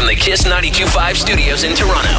the Kiss 92.5 studios in Toronto.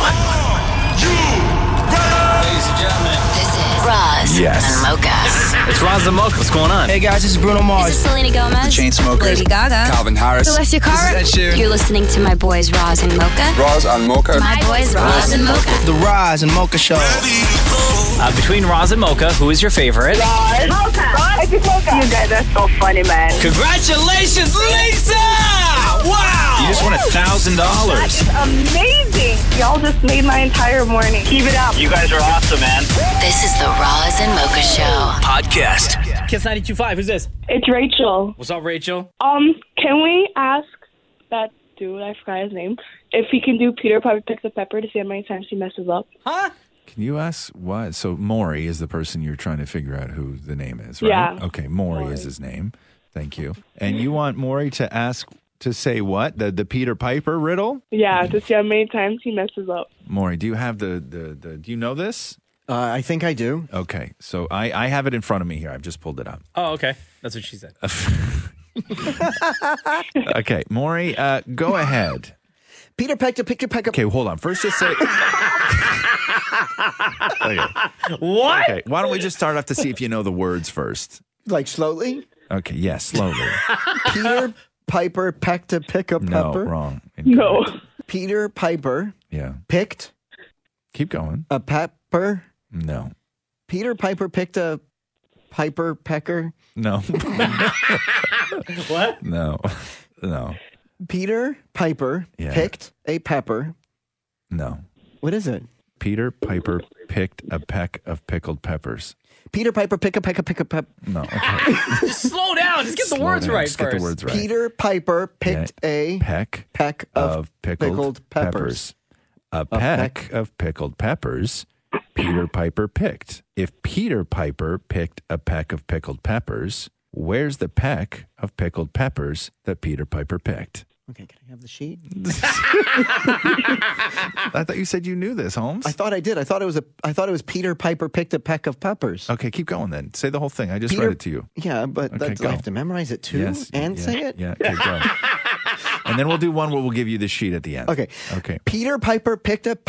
Ladies and gentlemen, This is Roz and Mocha. It's Roz and Mocha. What's going on? Hey guys, this is Bruno Mars. This is Selena Gomez. The Chainsmokers. Lady Gaga. Calvin Harris. Celestia Cara. This is Ed Sheeran. You're listening to my boys Roz and Mocha. Roz and Mocha. My boys Roz and Mocha. The Roz and Mocha Show. Between Roz and Mocha, who is your favorite? Mocha. You guys are so funny, man. Congratulations, Lisa! Wow! you just won $1,000. That's amazing. Y'all just made my entire morning. Keep it up. You guys are awesome, man. This is the Roz and Mocha Show. Podcast. Kiss 92.5. Who's this? It's Rachel. What's up, Rachel? Can we ask that dude, I forgot his name, if he can do Peter Piper Picks a Pepper to see how many times he messes up? Huh? Can you ask what? So Maury is the person you're trying to figure out who the name is, right? Yeah. Okay, Maury is his name. Thank you. And you want Maury to ask to say what? The Peter Piper riddle? Yeah, to see how many times he messes up. Maury, do you have the do you know this? I think I do. Okay, so I have it in front of me here. I've just pulled it up. Oh, okay. That's what she said. Okay, Maury, go ahead. Peter Piper, pick a peck up. Okay, hold on. First, just say. Okay. What? Okay, why don't we just start off to see if you know the words first? Like slowly. Okay, yes, slowly. Peter Piper pecked a pick a No, pepper. wrong. No. Peter Piper Yeah, picked keep going. a pepper. No, Peter Piper picked a piper pecker. no, What? no, no, Peter Piper Yeah. picked a pepper. no. What is it? Peter Piper picked a peck of pickled peppers. Peter Piper pick a peck a pick a pep. No, okay. Just slow down. Just get the Slow words down. right Just first. Get the words right. Peter Piper picked a peck of pickled peppers. A peck of pickled peppers. Peter Piper picked. If Peter Piper picked a peck of pickled peppers, where's the peck of pickled peppers that Peter Piper picked? Okay, can I have the sheet? I thought you said you knew this, Holmes. I thought I did. I thought it was Peter Piper picked a peck of peppers. Okay, keep going then. Say the whole thing. I just Peter- read it to you. Yeah, but Okay, do I go. have to memorize it too and yeah, say it? Yeah, okay, go. And then we'll do one where we'll give you the sheet at the end. Okay. Okay. Peter Piper picked a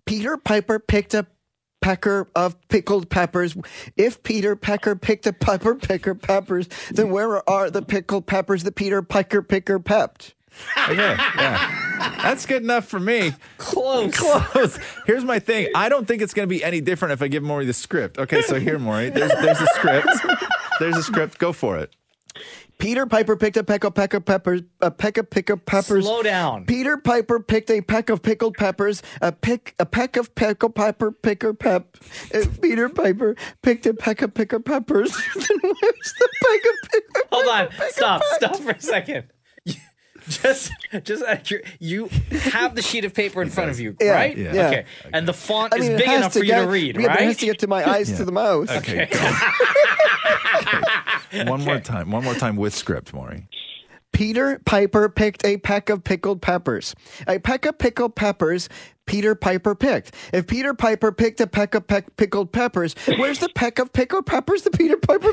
pecker of pickled peppers. If Peter Pecker picked a picker peppers, then where are the pickled peppers that Peter Piper picker pepped? Okay, yeah. That's good enough for me. Close. Here's my thing. I don't think it's going to be any different if I give Maury the script. Okay, so here, Maury, there's a script. There's a script. Go for it. Peter Piper picked a peck of peppers. Slow down. Peter Piper picked a peck of pickled peppers. A peck of pickled pepper picker pep. Peter Piper picked a peck of picker peppers. Then where's the peck of picker? Hold on. Stop for a second. Just you have the sheet of paper in front of you, Yeah, right? yeah. Okay. And the font is it big has enough for you to get- read, yeah, but it has right? to get to my eyes to the mouth. Okay, go. Okay. One more time with script, Maury. Peter Piper picked a peck of pickled peppers. A peck of pickled peppers Peter Piper picked. If Peter Piper picked a peck of pickled peppers, where's the peck of pickled peppers that Peter Piper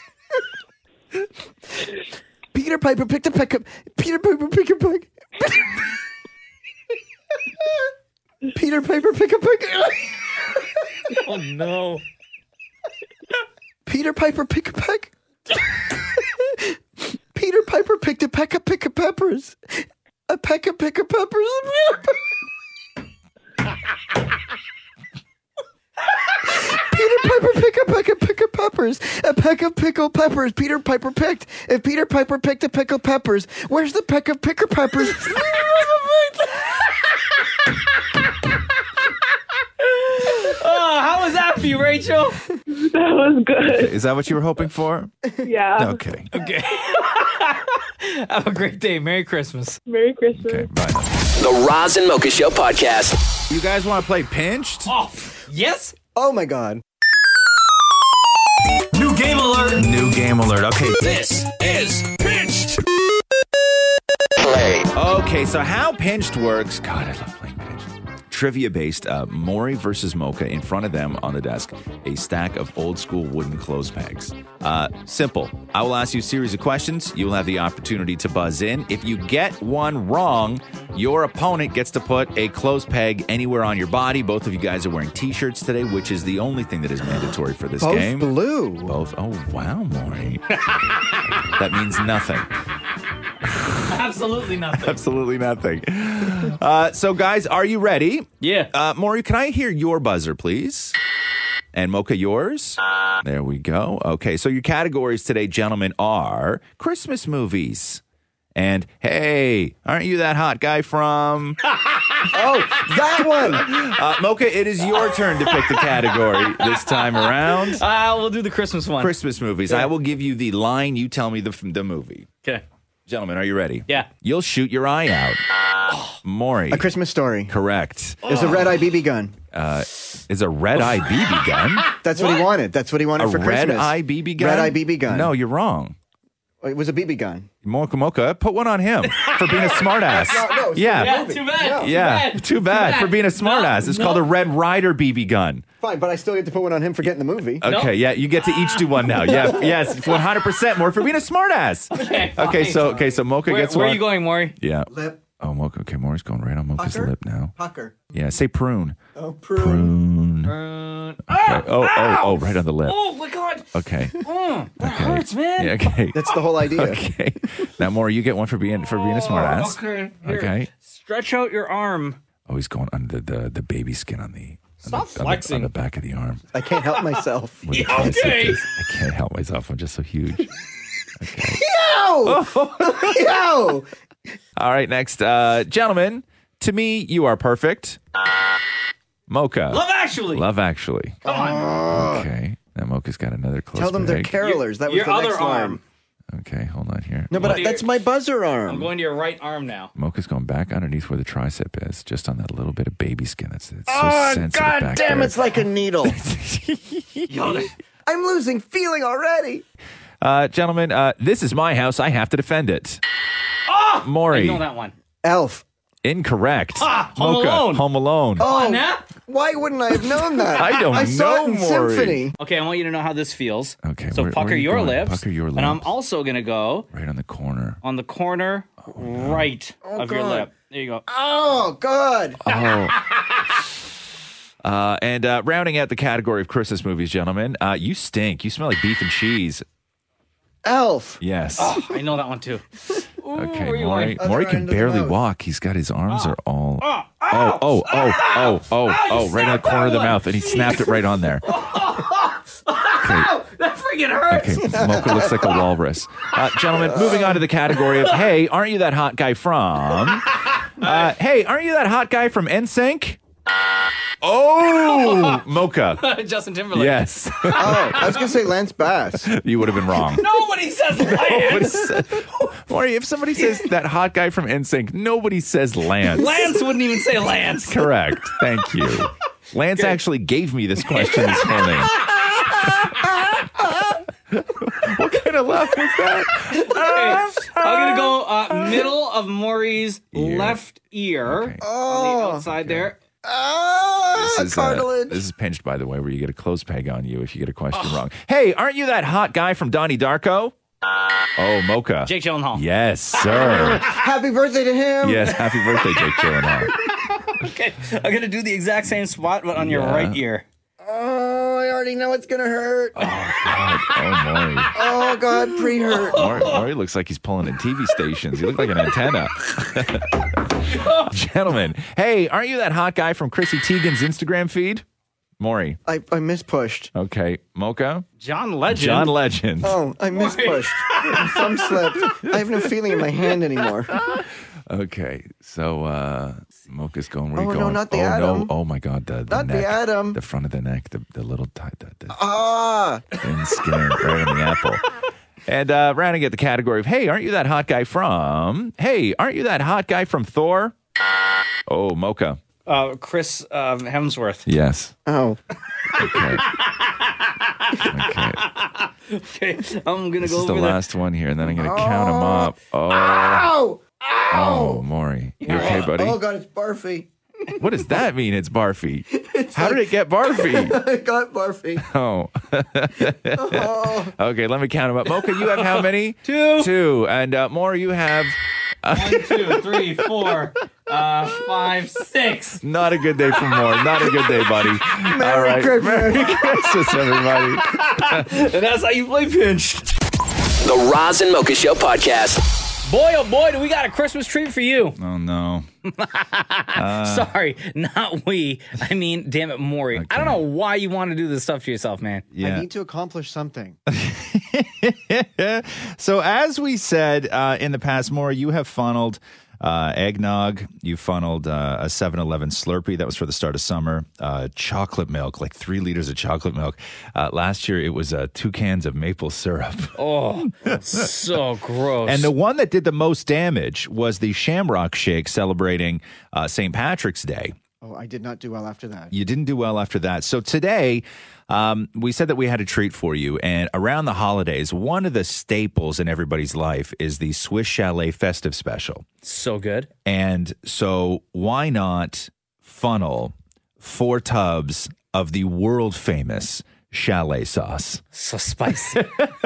picked? Peter Piper picked a peck of... Peter Piper picked a peck... Peter Piper picked a peck... Oh no. Peter Piper picked a peck... Peter Piper picked a peck of peppers. A peck of peppers. Peter Piper picked a peck of peppers. A peck of pickled peppers. Peter Piper picked. If Peter Piper picked a pickled peppers, where's the peck of picker peppers? Oh, how was that for you, Rachel? That was good. Is that what you were hoping for? Yeah. Okay. Okay. Have a great day. Merry Christmas. Merry Christmas. Okay, bye. The Roz and Mocha Show podcast. You guys want to play Pinched? Oh, yes? Oh my God. New game alert. New game alert. Okay. This is Pinched. Play. Okay, so how Pinched works. God, I love playing Pinched. Trivia based, Maury versus Mocha. In front of them on the desk, a stack of old school wooden clothes pegs. Simple. I will ask you a series of questions. You will have the opportunity to buzz in. If you get one wrong, Your opponent gets to put a clothes peg anywhere on your body. Both of you guys are wearing T-shirts today, which is the only thing that is mandatory for this Both game. blue. Both. Oh, wow, Maury. That means nothing. Absolutely nothing. Absolutely nothing. So, guys, are you ready? Yeah. Maury, can I hear your buzzer, please? And Mocha, yours? There we go. Okay, so your categories today, gentlemen, are Christmas movies. And, hey, aren't you that hot guy from... Oh, that one. Mocha, it is your turn to pick the category this time around. We'll do the Christmas one. Christmas movies. I will give you the line. You tell me the movie. Okay. Gentlemen, are you ready? Yeah. You'll shoot your eye out. Maury. A Christmas Story. Correct. There's a red eye BB gun. Is a red eye BB gun? That's what he wanted. That's what he wanted A for Christmas. red eye BB gun? Red eye BB gun. No, you're wrong. It was a BB gun. Mocha, put one on him for being a smartass. No, it's Yeah. Yeah, movie. too bad. No. Yeah, too bad for being a smartass. It's called a Red Rider BB gun. Fine, but I still get to put one on him for getting the movie. Okay, yeah, you get to each do one now. Yeah, yes, 100% more for being a smartass. Okay, so Mocha gets one. Where are you going, Maury? Yeah. Lip. Oh, Mocha. Okay, Maury's going right on Mocha's Pucker? lip now. Pucker. Yeah, say prune. Oh, prune. Prune. Okay. Oh, right on the lip. Oh my God. Okay. That hurts, man. Yeah, okay. That's the whole idea. Okay. Now, Maury, you get one for being a smartass. Okay. Here. Okay. Stretch out your arm. Oh, he's going under the baby skin on the Stop flexing. on the back of the arm. I can't help myself. Where the Yeah, tricep okay. is. I can't help myself. I'm just so huge. Okay. Yo! Yo! All right, next. Gentlemen, to me, you are perfect. Mocha. Love Actually. Love Actually. Come on. Okay. Now Mocha's got another close Tell them they're peg. carolers. That was Your the other next arm. line. Okay, hold on here. No, but What that's my buzzer I'm arm. going to your right arm now. Mocha's going back underneath where the tricep is, just on that little bit of baby skin. It's so Oh, sensitive God back damn, there. it's like a needle. Yo, I'm losing feeling already. Gentlemen, this is my house. I have to defend it. I Maury. know that one. Elf. Incorrect. Home Mocha, Alone. Home Alone. Oh, Nah. why wouldn't I have known that? I don't I saw know, it in Maury. Symphony. Okay, I want you to know how this feels. Okay, So where pucker are you your going? lips. Pucker your And I'm lips. also going to go Right on the corner. on the corner right of your God. lip. There you go. Oh, God. Oh. And rounding out the category of Christmas movies, gentlemen, you stink. You smell like beef and cheese. Elf. Yes. I know that one too. Okay, where you Maury. going? Maury Other can end of the barely mouth. walk. He's got his arms are all. Oh, right in the corner of the mouth, and he snapped it right on there. Okay, That freaking hurts. okay. Mocha looks like a walrus. Gentlemen, moving on to the category of hey, aren't you that hot guy from? Hey, aren't you that hot guy from NSYNC? Oh, Mocha. Justin Timberlake. Yes, Oh, I was going to say Lance Bass. you would have been wrong. Nobody says Lance. Maury, if somebody says that hot guy from NSYNC, nobody says Lance. Lance wouldn't even say Lance. Correct. Thank you. Lance actually gave me this question this morning. What kind of laugh was that? I'm going to go middle of Maury's Ear. left ear. Okay. On the outside there. Cartilage. This is pinched, by the way, where you get a clothes peg on you if you get a question wrong. Hey, aren't you that hot guy from Donnie Darko? Oh, Mocha. Jake Gyllenhaal. Yes, sir. Happy birthday to him. Yes, happy birthday, Jake Gyllenhaal. Okay, I'm going to do the exact same spot, but on your Yeah. right ear. Oh, I already know it's going to hurt. Oh, Maury. Oh, God, pre-hurt. Maury looks like he's pulling in TV stations. You look like an antenna. Gentlemen, hey, aren't you that hot guy from Chrissy Teigen's Instagram feed? Maury. I mispushed. Okay. Mocha? John Legend. John Legend. Oh, I mispushed. My thumb slipped. I have no feeling in my hand anymore. Okay. So, Mocha's going where Oh, you no, going? not the oh, atom. No. Oh, my God. The Not neck. the atom. The front of the neck. The little the Ah. thin skin right on the apple. And rounding at the category of, hey, aren't you that hot guy from? Hey, aren't you that hot guy from Thor? Oh, Mocha. Chris Hemsworth. Yes. Oh. Okay. Okay. Okay, I'm going to This go is the over there. last one here, and then I'm going to count them up. Oh, Ow. oh, Maury. You okay, buddy? Oh, God, it's barfy. What does that mean? It's barfy. How did it get barfy? I got barfy. Oh. Okay, let me count them up. Mocha, you have how many? Two. Two. And Maury, you have 1, 2, 3, 4, 5, 6. Not a good day for more. Not a good day, buddy. All right. Merry Christmas, everybody. And that's how you play Pinched. The Roz and Mocha Show podcast. Boy, oh boy, do we got a Christmas treat for you. Oh, no. Sorry, not we. I mean, damn it, Maury. Okay. I don't know why you want to do this stuff to yourself, man. I need to accomplish something. So as we said in the past, Maury, you have funneled eggnog. You funneled a 7-Eleven Slurpee. That was for the start of summer. Chocolate milk, like 3 liters of chocolate milk. Last year, it was 2 cans of maple syrup. Oh, so gross. And the one that did the most damage was the Shamrock Shake celebrating St. Patrick's Day. Oh, I did not do well after that. You didn't do well after that. So today, we said that we had a treat for you. And around the holidays, one of the staples in everybody's life is the Swiss Chalet Festive Special. So good. And so why not funnel 4 tubs of the world famous chalet sauce? So spicy.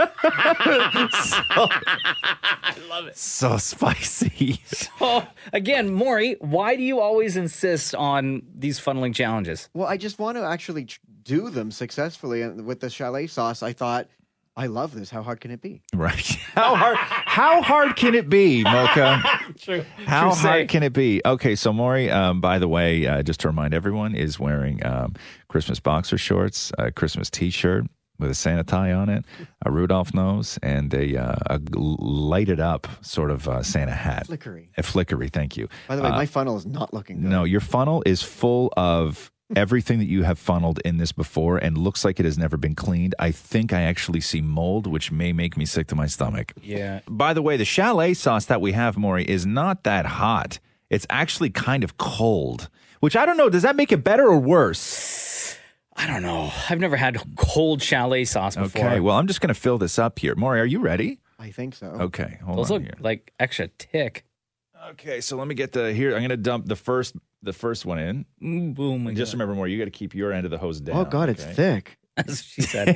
I love it. So spicy. Oh, again, Maury, why do you always insist on these funneling challenges? Well, I just want to actually do them successfully. And with the chalet sauce, I thought, I love this. How hard can it be? Right. How hard can it be, Mocha? True. How hard can it be? Okay, so Maury, by the way, just to remind everyone, is wearing Christmas boxer shorts, a Christmas T-shirt with a Santa tie on it, a Rudolph nose, and a lighted up sort of Santa hat. Flickery. A flickery, thank you. By the way, my funnel is not looking good. No, your funnel is full of everything that you have funneled in this before and looks like it has never been cleaned. I think I actually see mold, which may make me sick to my stomach. Yeah. By the way, the chalet sauce that we have, Maury, is not that hot. It's actually kind of cold, which I don't know. Does that make it better or worse? I don't know. I've never had cold chalet sauce before. Okay, well, I'm just going to fill this up here. Maury, are you ready? I think so. Okay, hold Those on look here. like extra thick. Okay, so let me get here. I'm going to dump the first one in. Boom. And just remember, Maury, you got to keep your end of the hose down. Oh, God, it's okay? thick. That's what she said.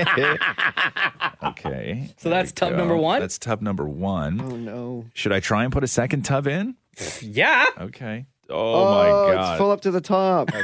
Okay. So there that's we tub go. number 1? That's tub number 1. Oh, no. Should I try and put a second tub in? Yeah. Okay. Oh, my God. It's full up to the top. Okay,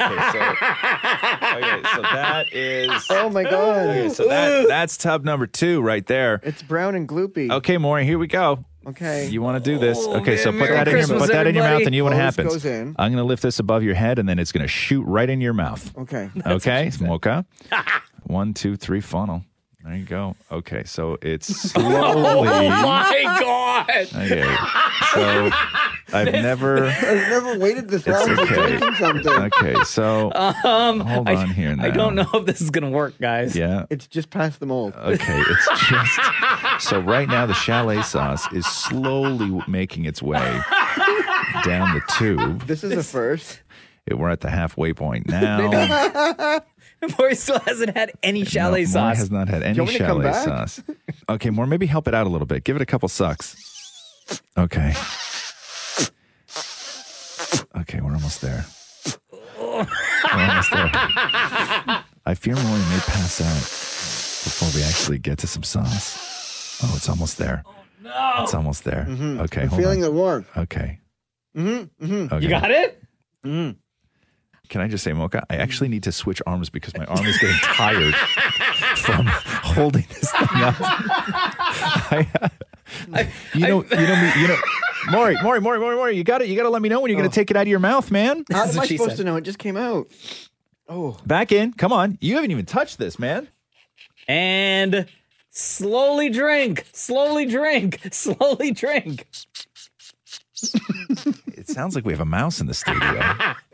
so that is. Oh, my God. Okay, so that's tub number 2 right there. It's brown and gloopy. Okay, Maury, here we go. Okay. You want to do this? Oh, Okay, man, so put Merry that in Christmas, your mouth, everybody. and you know what Hose happens. goes in. I'm going to lift this above your head, and then it's going to shoot right in your mouth. Okay. Okay, Mocha. 1, 2, 3, funnel. There you go. Okay, so it's slowly. Oh my God. Okay, so I've never waited this long for okay. drinking something. Okay, so hold on here now. I don't know if this is going to work, guys. Yeah. It's just past the mold. Okay, it's just so right now the chalet sauce is slowly making its way down the tube. This is a first. We're at the halfway point now. Maury still hasn't had any chalet No, sauce. Maury has not had any you want me to come chalet back? sauce. Okay, Maury, maybe help it out a little bit. Give it a couple sucks. Okay. Okay, we're almost there. We're almost there. I fear Maury may pass out before we actually get to some sauce. Oh, it's almost there. Oh, no. It's almost there. Mm-hmm. Okay, I'm hold feeling on. the warmth. Okay. Mm-hmm. Mm-hmm. Okay. You got it? Can I just say, Mocha, I actually need to switch arms because my arm is getting tired from holding this thing up. Maury, you got it. You got to let me know when you're going to take it out of your mouth, man. How That's am I what she supposed said. to know? It just came out. Oh. Back in. Come on. You haven't even touched this, man. And slowly drink. Slowly drink. Slowly drink. It sounds like we have a mouse in the studio.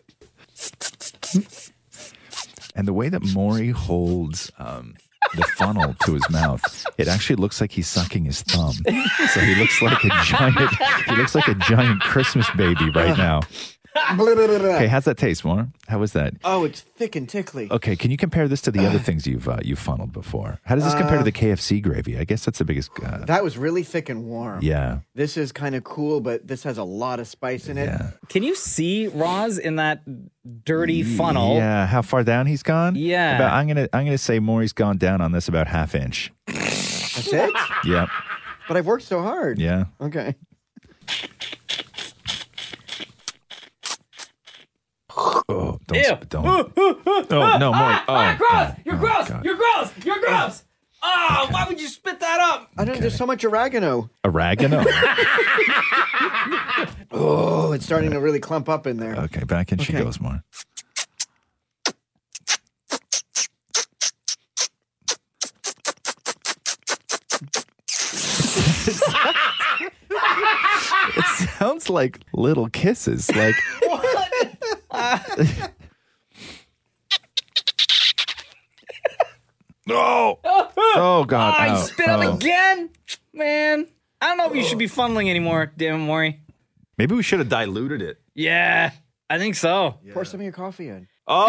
And the way that Maury holds the funnel to his mouth, it actually looks like he's sucking his thumb. So he looks like a giant Christmas baby right now. Okay, how's that taste, Maury? How was that? Oh, it's thick and tickly. Okay, can you compare this to the other things you've funneled before? How does this compare to the KFC gravy? I guess that's the biggest. That was really thick and warm. Yeah. This is kind of cool, but this has a lot of spice in it. Yeah. Can you see Roz in that dirty funnel? Yeah. How far down he's gone? Yeah. I'm gonna say Maury's gone down on this about ½ inch. That's it? Yep. But I've worked so hard. Yeah. Okay. Oh, Ew. don't. Oh, no, more. Oh, gross! God. You're Oh, gross! God. You're gross! You're gross! Oh, why would you spit that up? I don't. There's so much oregano. Oregano. Oh, it's starting to really clump up in there. Okay, back in she Okay. goes more. It sounds like little kisses. Like oh, oh God! Oh, you Ow. spit up Oh. again? Man, I don't know if you should be funneling anymore, damn it, Maury. Maybe we should have diluted it. Yeah, I think so. Pour some of your coffee in. Oh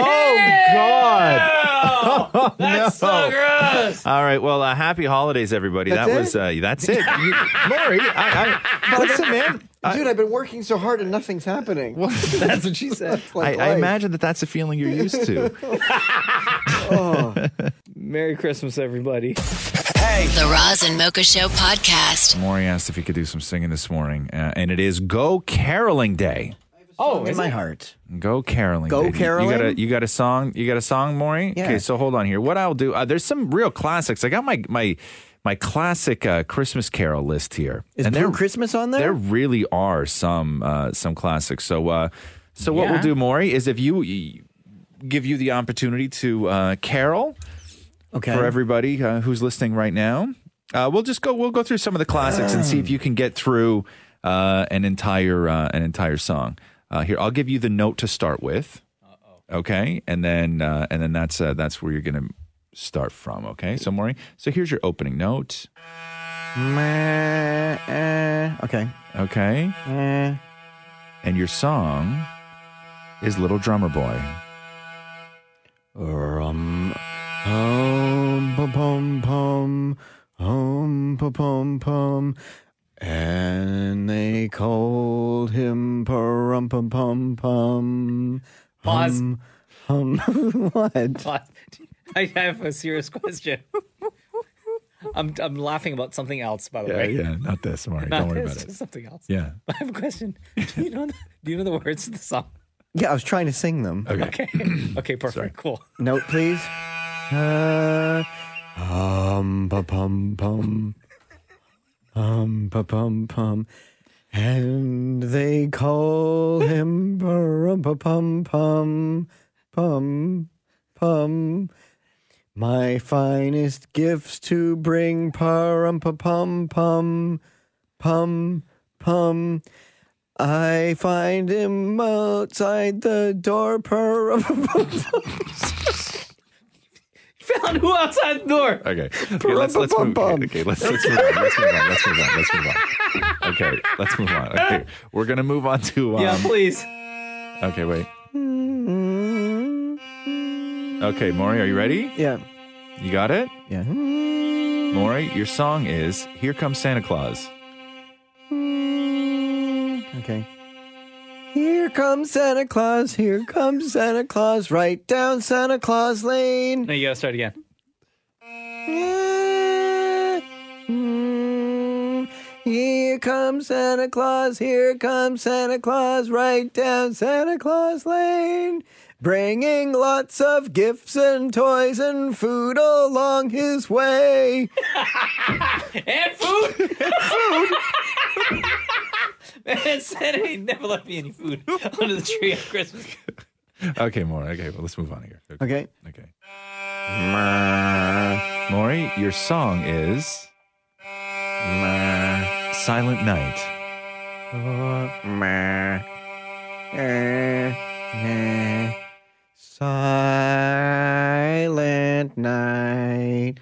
God! Ew! That's so gross. All right. Well, happy holidays, everybody. That's That's it. Maury, listen, man. Dude, I've been working so hard and nothing's happening. That's what she said. Like I life. imagine that's a feeling you're used to. Merry Christmas, everybody. The Roz and Mocha Show podcast. Maury asked if he could do some singing this morning, and it is Go Caroling Day. Oh, in my heart. Go Caroling Go Day. caroling? You got a song? You got a song, Maury? Yeah. Okay, so hold on here. What I'll do? There's some real classics. I got my classic Christmas Carol list here. Is and Blue there Christmas on there? There really are some classics. So what Yeah. we'll do, Maury, is if you give you the opportunity to carol Okay. for everybody who's listening right now. We'll go through some of the classics and see if you can get through an entire song. Here, I'll give you the note to start with. Okay, and then that's where you're gonna start from. Okay, so Maury, so here's your opening note. Okay. Okay, and your song is Little Drummer Boy. Pum pum pum pum, and they called him pum pum pum pum. Pause. What? I have a serious question. I'm laughing about something else, by the way. Yeah, not this, Maury. Don't worry about it. Something else. Yeah. I have a question. Do you know the words of the song? Yeah, I was trying to sing them. Okay. Okay, perfect. Cool. Note, please. Pum pum pum. Pum pum. And they call him pum pum pum pum pum. My finest gifts to bring pum pum pum pum pum. I find him outside the door. Pum pum. Found who outside the door? Okay. Let's move. Okay, let's move on. Okay, let's move on. Okay, we're gonna move on to. Yeah, please. Okay, wait. Okay, Maury, are you ready? Yeah. You got it? Yeah. Maury, your song is Here Comes Santa Claus. Okay. Here comes Santa Claus, here comes Santa Claus, right down Santa Claus Lane. No, you gotta start again. Here comes Santa Claus, here comes Santa Claus, right down Santa Claus Lane. Bringing lots of gifts and toys and food along his way. And food. Food. Man, Santa ain't never left me any food under the tree on Christmas. Okay, Maury. Okay, well, let's move on here. Okay. Okay. Maury, your song is Silent Night. Silent night,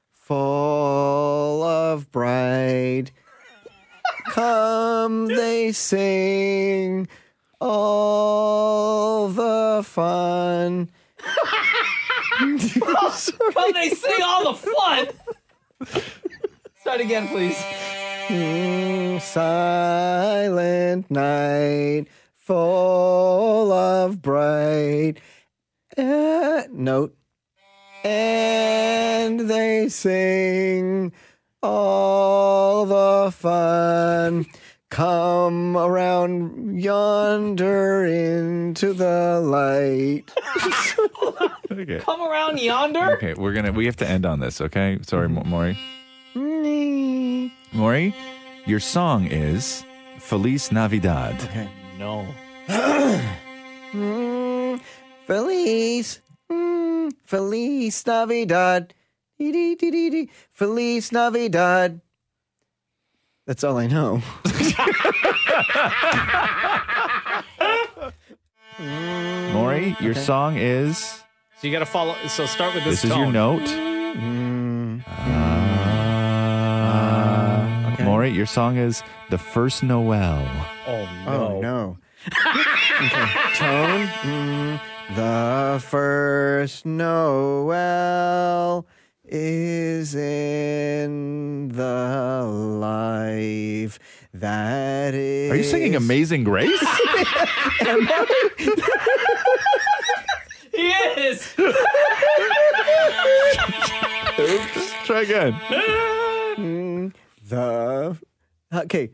full of bright. Come, they sing all the fun. Come, they sing all the fun. Start again, please. Silent night, full of bright. Note. And they sing all the fun. Come around yonder into the light. Okay. Come around yonder. Okay, we have to end on this, okay? Sorry, Maury. Maury, your song is Feliz Navidad. Okay. No. Feliz. Feliz Navidad. Dee-dee-dee-dee-dee. Feliz Navidad. That's all I know. Maury, your song is... So you got to follow. So start with this. This is your tone. note. Okay. Maury, your song is The First Noel. Oh no. Oh, no. Okay. Tone. The first Noel is in the life that is... Are you singing Amazing Grace? He is. Oops. Try again. Okay.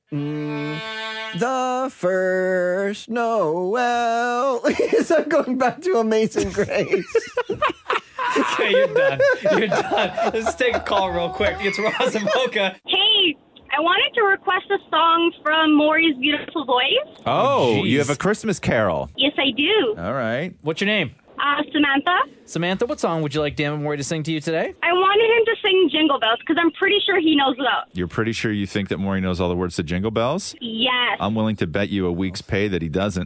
The first Noel is... I'm going back to Amazing Grace. Okay, you're done. You're done. Let's take a call real quick. It's Roz and Mocha. Hey, I wanted to request a song from Maury's beautiful voice. Oh, Jeez. you have a Christmas carol. Yes, I do. All right. What's your name? Samantha. Samantha, what song would you like Dan and Maury to sing to you today? I wanted him to sing Jingle Bells because I'm pretty sure he knows that. You're pretty sure you think that Maury knows all the words to Jingle Bells? Yes. I'm willing to bet you a week's pay that he doesn't.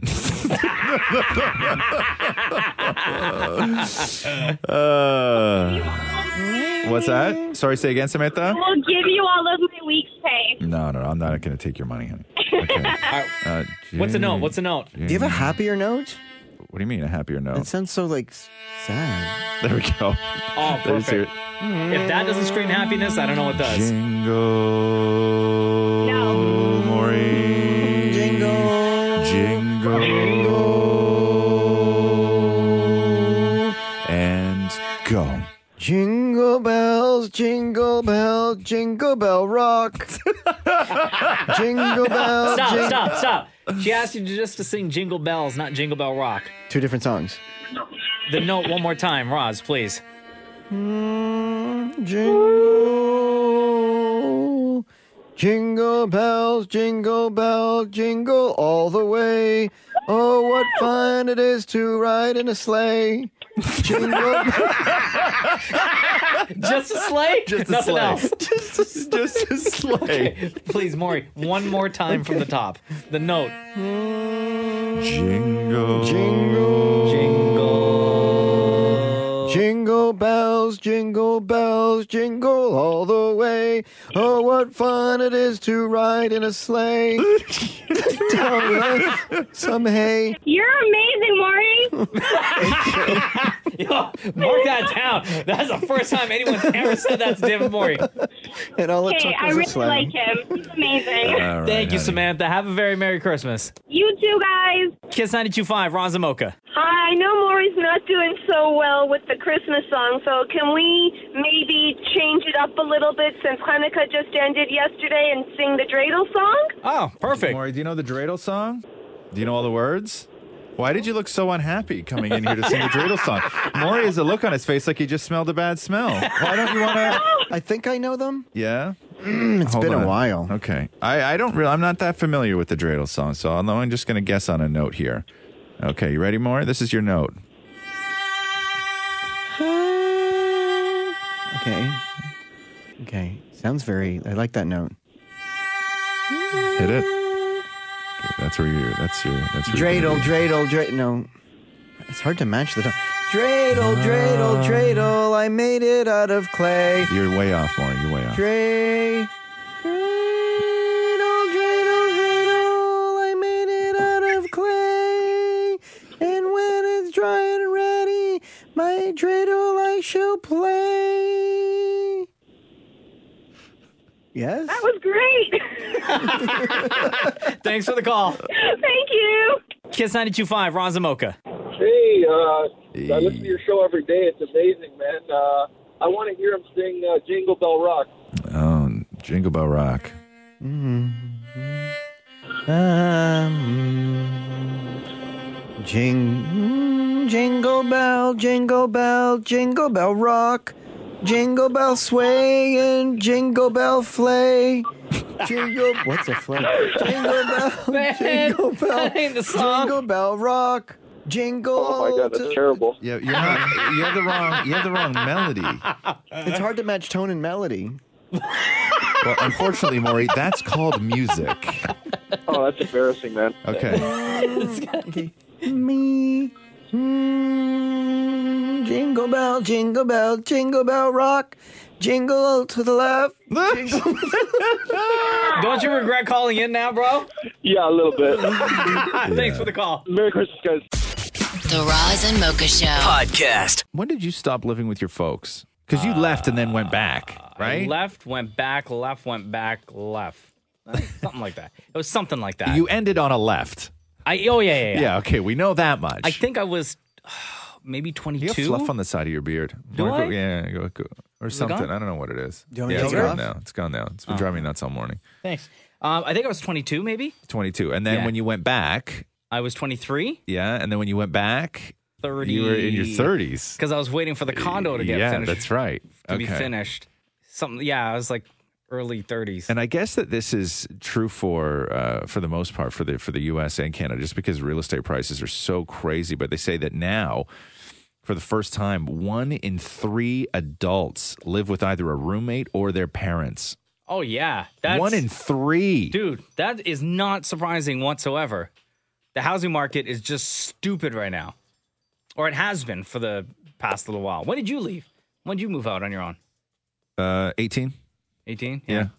What's that? Sorry, say again, Samantha? We'll give you all of my week's pay. No, I'm not going to take your money, honey. Okay. What's the note? What's the note? Do you have a happier note? What do you mean, a happier note? It sounds so, like, sad. There we go. Oh, There's perfect. If that doesn't scream happiness, I don't know what does. Jingle. No. Maury. Jingle. Jingle. And go. Jingle bells, jingle bell rock. Jingle bells. Stop. She asked you just to sing Jingle Bells, not Jingle Bell Rock. Two different songs. The note one more time, Roz, please. Jingle. Jingle bells, jingle all the way. Oh, what fun it is to ride in a sleigh. Jingle Just a sleigh? Just a Nothing sleigh. else. Just a sleigh. Okay, please, Maury, one more time from the top. The note. Jingle. Jingle. Jingle bells, jingle all the way. Oh, what fun it is to ride in a sleigh. Some hay. You're amazing, Maury. Yo, mark that down. That's the first time anyone's ever said that to David Maury. And all it Okay, took I was a really sleigh. like him. He's amazing. All right, Thank you, honey. Samantha. Have a very Merry Christmas. You too, guys. Kiss 92.5, Roz and Mocha. Hi, I know Maury's not doing so well with the Christmas song, so can we maybe change it up a little bit since Hanukkah just ended yesterday and sing the dreidel song? Oh, perfect. Maury, do you know the dreidel song? Do you know all the words? Why did you look so unhappy coming in here to sing the dreidel song? Maury has a look on his face like he just smelled a bad smell. Why don't you want to? I think I know them. Yeah? It's Hold been on. a while. Okay. I'm not that familiar with the dreidel song, so I'm just going to guess on a note here. Okay, you ready, Maury? This is your note. Okay. Sounds very... I like that note. Hit it. Okay, that's where you're Dreidel. No. It's hard to match the tone. Dreidel, I made it out of clay. You're way off, Maury. You're way off. Dreidel, I made it out of clay. And when it's dry and ready, my dreidel I shall play. Yes? That was great. Thanks for the call. Thank you. Kiss 92.5, Roz and Mocha. Hey, I listen to your show every day. It's amazing, man. I want to hear him sing Jingle Bell Rock. Oh, Jingle Bell Rock. Mm-hmm. Jingle bell, jingle bell, jingle bell rock. Jingle bell sway and jingle bell flay. Jingle, what's a flay? Jingle bell, jingle bell, that ain't the song. jingle bell rock. Jingle. Oh my God, that's terrible. Yeah, you're not. You have the wrong melody. It's hard to match tone and melody. Well, unfortunately, Maury, that's called music. Oh, that's embarrassing, man. Okay. Okay. Me. Jingle bell, jingle bell, jingle bell rock. Jingle to the left. Jingle. Don't you regret calling in now, bro? Yeah, a little bit. Thanks for the call. Merry Christmas, guys. The Roz and Mocha Show. Podcast. When did you stop living with your folks? Because you left and then went back, right? Left, went back, left, went back, left. Something like that. It was something like that. You ended on a left. Yeah. Okay, we know that much. I think I was maybe 22. You have fluff on the side of your beard. Do I? Yeah, go. Or something. gone? I don't know what it is. Do you want Yeah, to it's take it gone off? now. It's gone now. It's been driving me nuts all morning. Thanks. I think I was 22, maybe. 22. And then Yeah. when you went back, I was 23. yeah, and then when you went back, 30. you were in your 30s. Because I was waiting for the condo to get yeah, finished. that's right. To be Okay. finished. I was like early 30s. And I guess that this is true for the most part for the U.S. and Canada, just because real estate prices are so crazy. But they say that now, for the first time, 1 in 3 adults live with either a roommate or their parents. Oh, yeah. 1 in 3. Dude, that is not surprising whatsoever. The housing market is just stupid right now. Or it has been for the past little while. When did you leave? When did you move out on your own? 18. 18? Yeah,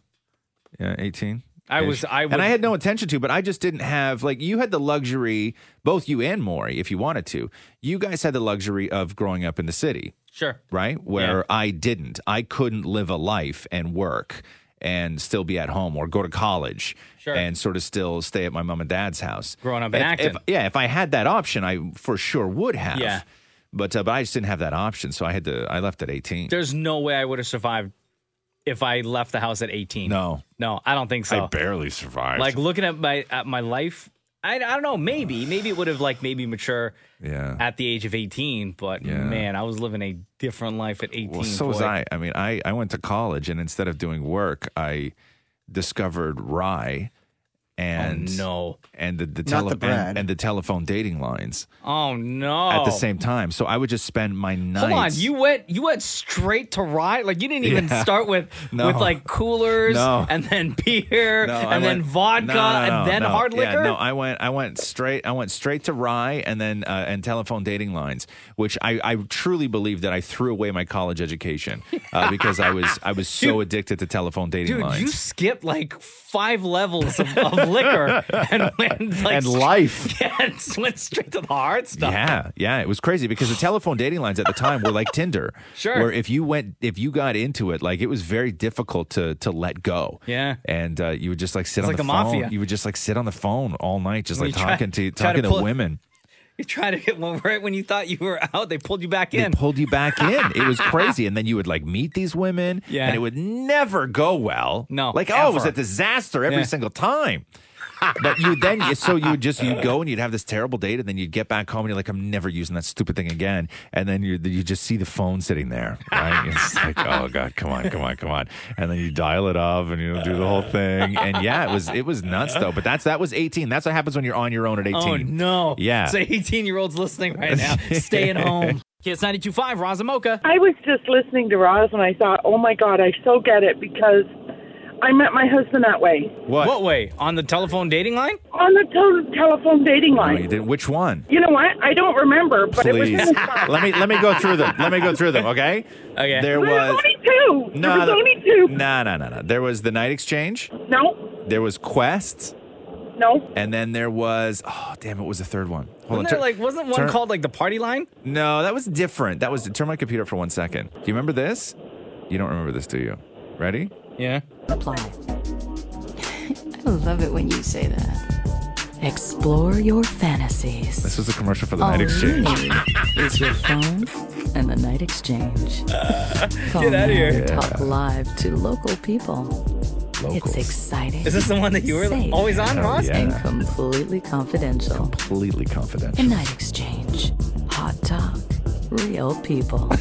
18. I was and I had no intention to, but I just didn't have, like, you had the luxury, both you and Maury, if you wanted to. You guys had the luxury of growing up in the city. Sure. Right? Where Yeah. I didn't. I couldn't live a life and work and still be at home or go to college Sure. and sort of still stay at my mom and dad's house. Growing up in Acton. If I had that option, I for sure would have. Yeah. But I just didn't have that option, so I left at 18. There's no way I would have survived if I left the house at 18. No, I don't think so. I barely survived. Like looking at my life, I don't know. Maybe it would have mature yeah. at the age of 18. But Yeah. man, I was living a different life at 18. Well, so was boy. I. I mean, I went to college, and instead of doing work, I discovered Rye and no. and the Not the Brad. and the telephone dating lines Oh no! at the same time. So I would just spend my nights. Hold on, you went straight to Rye? Like you didn't even Yeah. start with No. like coolers No. and then beer No, I and then went- vodka no, and then no. hard liquor? Yeah, no, I went straight to Rye and then and telephone dating lines, which I truly believe that I threw away my college education because I was so addicted to telephone dating Dude, lines. you skipped like 5 levels of liquor and went like and life. Yeah, and went straight to the hard stuff. Yeah, it was crazy because the telephone dating lines at the time were like Tinder. Sure. Where if you got into it, like it was very difficult to let go. Yeah. And you would just like sit It's on like the the phone. mafia. You would just like sit on the phone all night, just When like you try- talking to pull- women. You tried to get one right when you thought you were out, they pulled you back They in. pulled you back in. It was crazy. And then you would like meet these women Yeah. and it would never go well. No, Like, ever. it was a disaster every Yeah. single time. But you'd go and you'd have this terrible date and then you'd get back home and you're like, I'm never using that stupid thing again. And then you just see the phone sitting there, right? It's like, oh God, come on. And then you dial it up and you do the whole thing. And yeah, it was nuts though. But that was 18. That's what happens when you're on your own at 18. Oh no. Yeah. So 18-year-olds listening right now, stay at home. Kids 92.5, Roz and Mocha. I was just listening to Roz and I thought, oh my God, I so get it because I met my husband that way. What way? On the telephone dating line? On the telephone dating No, line. you didn't. Which one? You know what? I don't remember, but it was Please. really fun. Let me go through them. Okay? Okay. There There was was only two. There was only two. No. There was the Night Exchange. No, There was Quest, no. and then there was what was the third one? Hold Wasn't one turn- called like the party line? No, that was different. That was turn my computer up for 1 second. Do you remember this? You don't remember this, do you? Ready? Yeah. Apply. I love it when you say that. Explore your fantasies. This was a commercial for the All Night Exchange. you need is your phone and the Night Exchange. Call Get outta now here. and talk live to local people. It's exciting. Is this the one that you were safe, always on, Ross? yeah. and completely confidential. Completely A confidential. night exchange. Hot talk. Real people.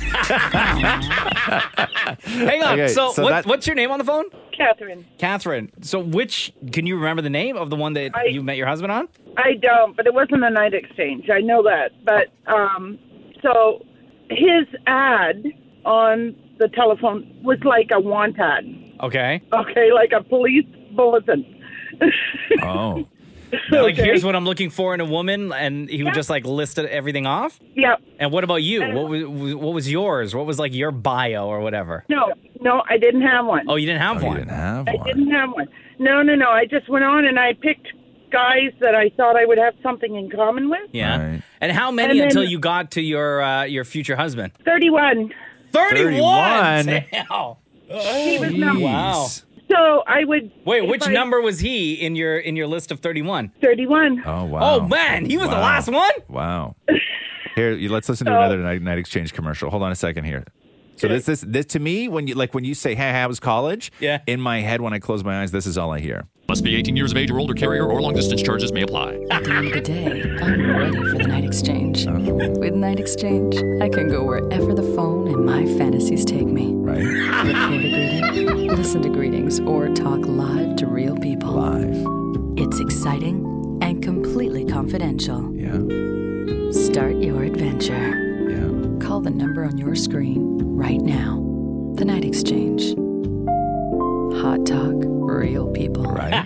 Hang on. Okay, so so what's your name on the phone? Catherine. Catherine. So can you remember the name of the one that you met your husband on? I don't, but it wasn't a night exchange. I know that. But so his ad on the telephone was like a want ad. Okay. Okay, like a police bulletin. Oh. Like, here's what I'm looking for in a woman, and he would just like list everything off? Yep. And what about you? What was yours? What was like your bio or whatever? No, I didn't have one. Oh, you didn't have one? You didn't have I one. didn't have one. No. I just went on and I picked guys that I thought I would have something in common with. Yeah. Right. And how many And then- until you got to your future husband? 31. 31? 31? Damn. He was number. Wow. So I would. Wait, if which I- number was he in your list of 31? 31. Oh, wow. Oh, man, he was the Wow. last one? Wow. Here, let's listen to another night exchange commercial. Hold on a second here. So this to me, when you say, "Hey, how was college?" Yeah. In my head, when I close my eyes, this is all I hear. Must be 18 years of age or older. Carrier or long-distance charges may apply. At the end of the day, I'm ready for the night exchange. With Night Exchange, I can go wherever the phone and my fantasies take me. Right. Record a greeting, listen to greetings, or talk live to real people. Live. It's exciting and completely confidential. Yeah. Start your adventure. Yeah. Call the number on your screen right now. The Night Exchange. Hot talk, real people. Right.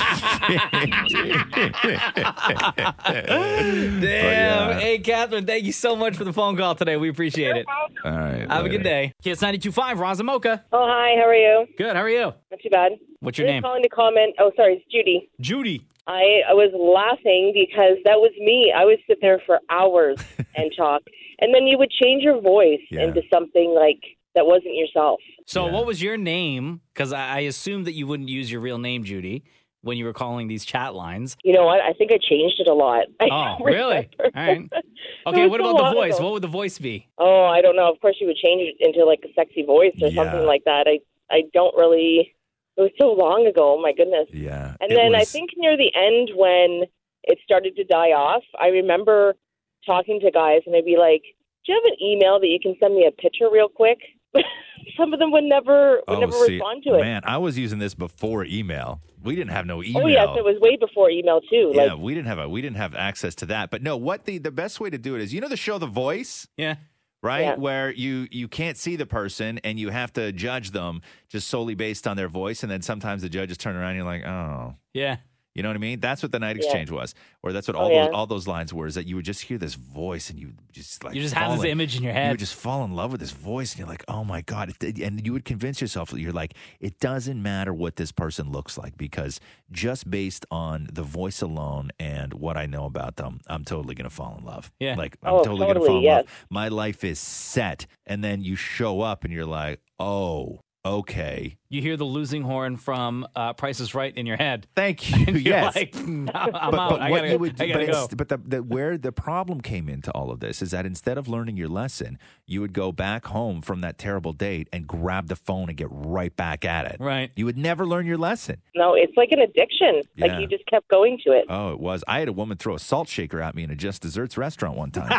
Damn. yeah. Hey, Catherine, thank you so much for the phone call today. We appreciate it. All right. Have a good day. Kiss 92.5, Roz and Mocha. Oh, hi. How are you? Good. How are you? Not too bad. What's your I'm name? calling to comment. Oh, sorry. It's Judy. Judy. I was laughing because that was me. I would sit there for hours and talk. And then you would change your voice into something like that wasn't yourself. So what was your name? Because I assumed that you wouldn't use your real name, Judy, when you were calling these chat lines. You know what? I think I changed it a lot. Oh, really? All right. Okay, what about the voice? What would the voice be? Oh, I don't know. Of course, you would change it into like a sexy voice or something like that. I don't really... It was so long ago. Oh, my goodness. Yeah. And then I think near the end when it started to die off, I remember talking to guys and I'd be like, do you have an email that you can send me a picture real quick? Some of them would never respond to it. Man, I was using this before email. We didn't have no email. Oh, yes, it was way before email, too. Yeah, we didn't have access to that. But no, what the best way to do it is, the show The Voice? Yeah. Right? Yeah. Where you can't see the person and you have to judge them just solely based on their voice. And then sometimes the judges turn around and you're like, oh. Yeah. You know what I mean? That's what the night exchange was. Or that's what all those lines were, is that you would just hear this voice and you just like... You just have this image in your head. You would just fall in love with this voice and you're like, oh my God. And you would convince yourself that you're like, it doesn't matter what this person looks like because just based on the voice alone and what I know about them, I'm totally going to fall in love. Yeah. Like, I'm totally going to fall in love. My life is set. And then you show up and you're like, oh, okay. You hear the losing horn from Price is Right in your head. Thank you. And you're Yes. like, I'm out. I gotta go. But where the problem came into all of this is that instead of learning your lesson, you would go back home from that terrible date and grab the phone and get right back at it. Right. You would never learn your lesson. No, it's like an addiction. Yeah. Like you just kept going to it. Oh, it was. I had a woman throw a salt shaker at me in a Just Desserts restaurant one time.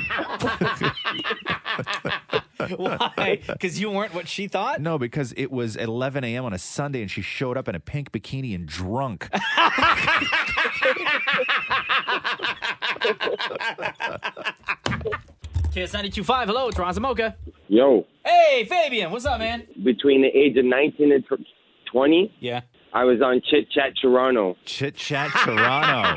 Why? Because you weren't what she thought? No, because it was 11 a.m. on a Sunday and she showed up in a pink bikini and drunk. Kiss 92.5. Hello, it's Roz and Mocha. Yo, Hey, Fabian. What's up, man? between the age of 19 and 20, Yeah. I was on Chit Chat Toronto. Chit Chat Toronto.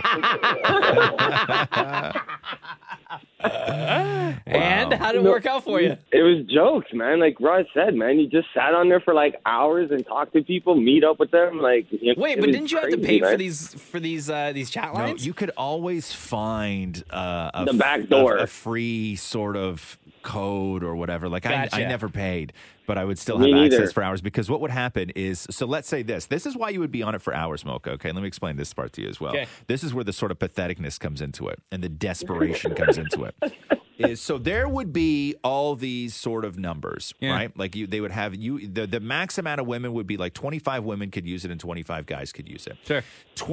And how did it work out for you? It was jokes, man. Like Ross said, man, you just sat on there for like hours and talked to people, meet up with them. Like, Wait, but didn't you have to pay for these chat No, lines? you could always find The back door. a free sort of code or whatever. Like Gotcha. I never paid, but I would still Me have neither. access for hours because what would happen is, so let's say this is why you would be on it for hours, Mocha. Okay, let me explain this part to you as well. Okay. This is where the sort of patheticness comes into it and the desperation comes into it. is so there would be all these sort of numbers, right? Like they would have the max amount of women would be like 25 women could use it and 25 guys could use it. Sure.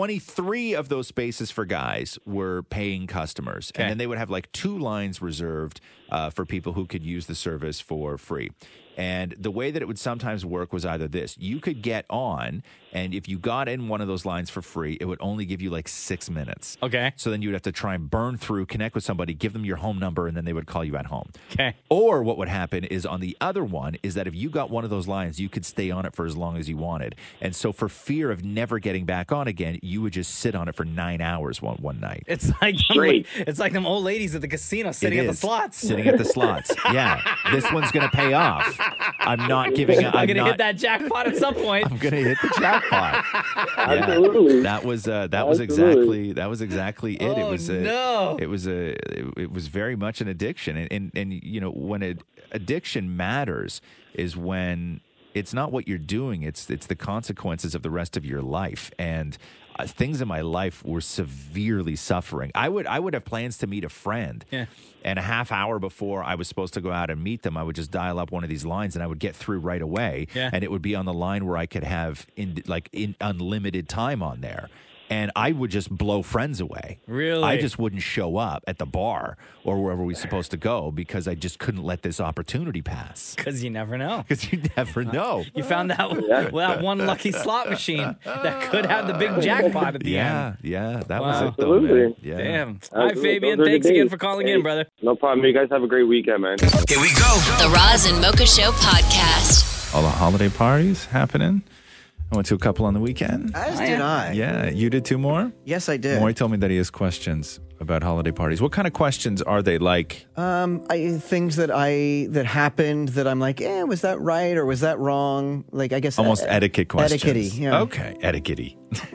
23 of those spaces for guys were paying customers. Okay. And then they would have like 2 lines reserved for people who could use the service for free. And the way that it would sometimes work was either this. You could get on, and if you got in one of those lines for free, it would only give you like 6 minutes. Okay. So then you would have to try and burn through, connect with somebody, give them your home number, and then they would call you at home. Okay. Or what would happen is on the other one is that if you got one of those lines, you could stay on it for as long as you wanted. And so for fear of never getting back on again, you would just sit on it for 9 hours one night. It's like them old ladies at the casino sitting at the slots. Sitting at the slots. Yeah. This one's going to pay off. I'm not giving up. I'm going to hit that jackpot at some point. I'm going to hit the jackpot. Absolutely. That was exactly it. Oh, It was very much an addiction. And you know, when addiction matters is when it's not what you're doing, it's the consequences of the rest of your life. And things in my life were severely suffering. I would have plans to meet a friend. Yeah. And a half hour before I was supposed to go out and meet them, I would just dial up one of these lines and I would get through right away. Yeah. And it would be on the line where I could have unlimited time on there. And I would just blow friends away. Really? I just wouldn't show up at the bar or wherever we were supposed to go because I just couldn't let this opportunity pass. Because you never know. Because you never know. You found that one lucky slot machine that could have the big jackpot at the end. Yeah, that Wow. was it though, man. Absolutely. Yeah. Damn. All right, Those Fabian, are the thanks again days. for calling Hey, in, brother. No problem. You guys have a great weekend, man. Here we go. The Roz and Mocha Show podcast. All the holiday parties happening. I went to a couple on the weekend. As did I. Yeah, you did 2 more? Yes, I did. Maury told me that he has questions about holiday parties. What kind of questions are they like? Things that happened that I'm like, was that right or was that wrong? Like, I guess Almost etiquette questions. Etiquette-y, yeah. Okay, etiquette-y.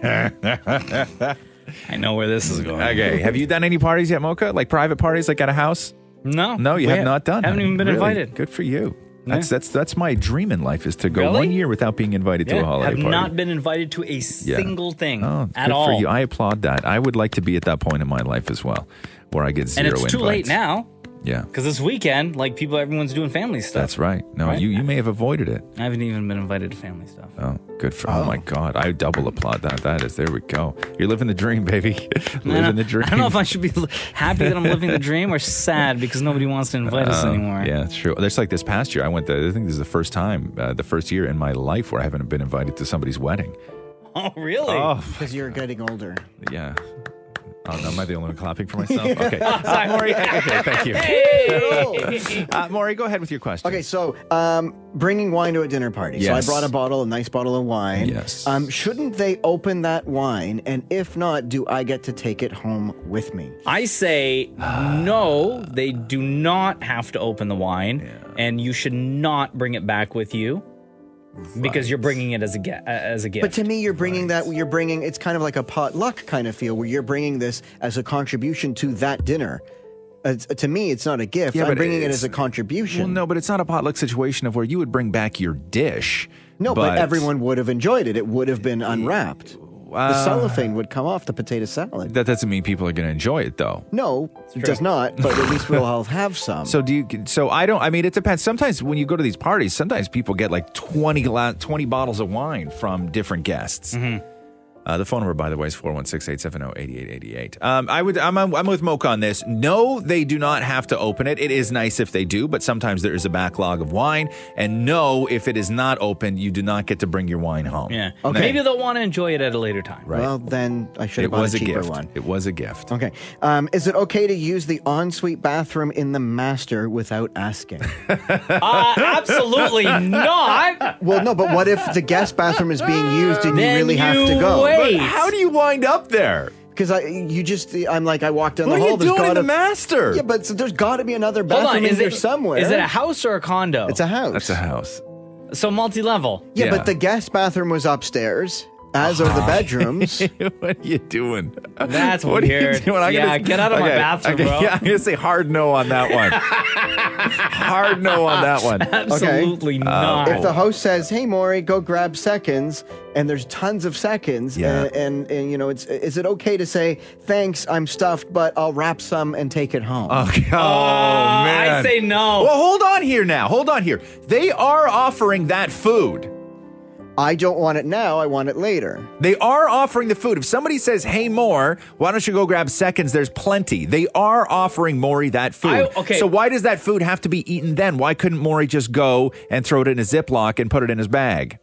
I know where this is going. Okay, have you done any parties yet, Mocha? Like private parties, like at a house? No. No, you have not done. Haven't even been Really? invited. Good for you. Yeah. That's my dream in life is to go Really? 1 year without being invited to a holiday have party. not been invited to a single thing Oh, at good all. for you. I applaud that. I would like to be at that point in my life as well, where I get zero And it's too late invites. now. Yeah. Because this weekend, like everyone's doing family stuff. That's right. No, Right? you may have avoided it. I haven't even been invited to family stuff. Oh, good for. Oh my God, I double applaud that. There we go. You're living the dream, baby. Living the dream. I don't know if I should be happy that I'm living the dream or sad because nobody wants to invite us anymore. Yeah, it's true. There's like this past year, I went to, I think this is the first time, the first year in my life where I haven't been invited to somebody's wedding. Oh, really? Oh, Because you're getting older. yeah. Oh, no, am I the only one clapping for myself? Okay. Sorry. Maury, okay, thank you. Maury, go ahead with your question. Okay, so bringing wine to a dinner party. Yes. So I brought a nice bottle of wine. Yes. Shouldn't they open that wine? And if not, do I get to take it home with me? I say no, they do not have to open the wine, and you should not bring it back with you because you're bringing it as a gift. But to me, you're bringing it's kind of like a potluck kind of feel where you're bringing this as a contribution to that dinner. To me, it's not a gift. Yeah, I'm but bringing it it's- as a contribution. Well, no, but it's not a potluck situation of where you would bring back your dish. No, but everyone would have enjoyed it. It would have been unwrapped. The cellophane would come off the potato salad. That doesn't mean people are going to enjoy it, though. No, it does not, but at least we'll all have some. So it depends. Sometimes when you go to these parties, sometimes people get like 20 bottles of wine from different guests. Mm-hmm. The phone number, by the way, is 416-870-8888. I'm with Mocha on this. No, they do not have to open it. It is nice if they do, but sometimes there is a backlog of wine. And no, if it is not open, you do not get to bring your wine home. Yeah. Okay. Maybe they'll want to enjoy it at a later time. Right. Well, then I should have bought a cheaper one. It was a gift. Okay. Is it okay to use the ensuite bathroom in the master without asking? Absolutely not. Well, no, but what if the guest bathroom is being used and you Then really have to you go? wait. But how do you wind up there? Because I'm like, I walked down What the are hall. you doing in the master? Yeah, but there's got to be another Hold bathroom on. in Is there it somewhere. Is it a house or a condo? It's a house. That's a house. So multi-level. Yeah, Yeah. but the guest bathroom was upstairs, as are the bedrooms. What are you doing? That's What are you weird. doing? Yeah, get out of my bathroom, bro. Yeah, I'm going to say hard no on that one. Hard no on that one. Absolutely not. If the host says, "Hey, Maury, go grab seconds," and there's tons of seconds, Yeah. and you know, is it okay to say, "Thanks, I'm stuffed, but I'll wrap some and take it home"? Okay. Oh, man. I'd say no. Well, hold on here now. Hold on here. They are offering that food. I don't want it now. I want it later. They are offering the food. If somebody says, "Hey, Moore, why don't you go grab seconds?" There's plenty. They are offering Maury that food. Okay. So why does that food have to be eaten then? Why couldn't Maury just go and throw it in a Ziploc and put it in his bag?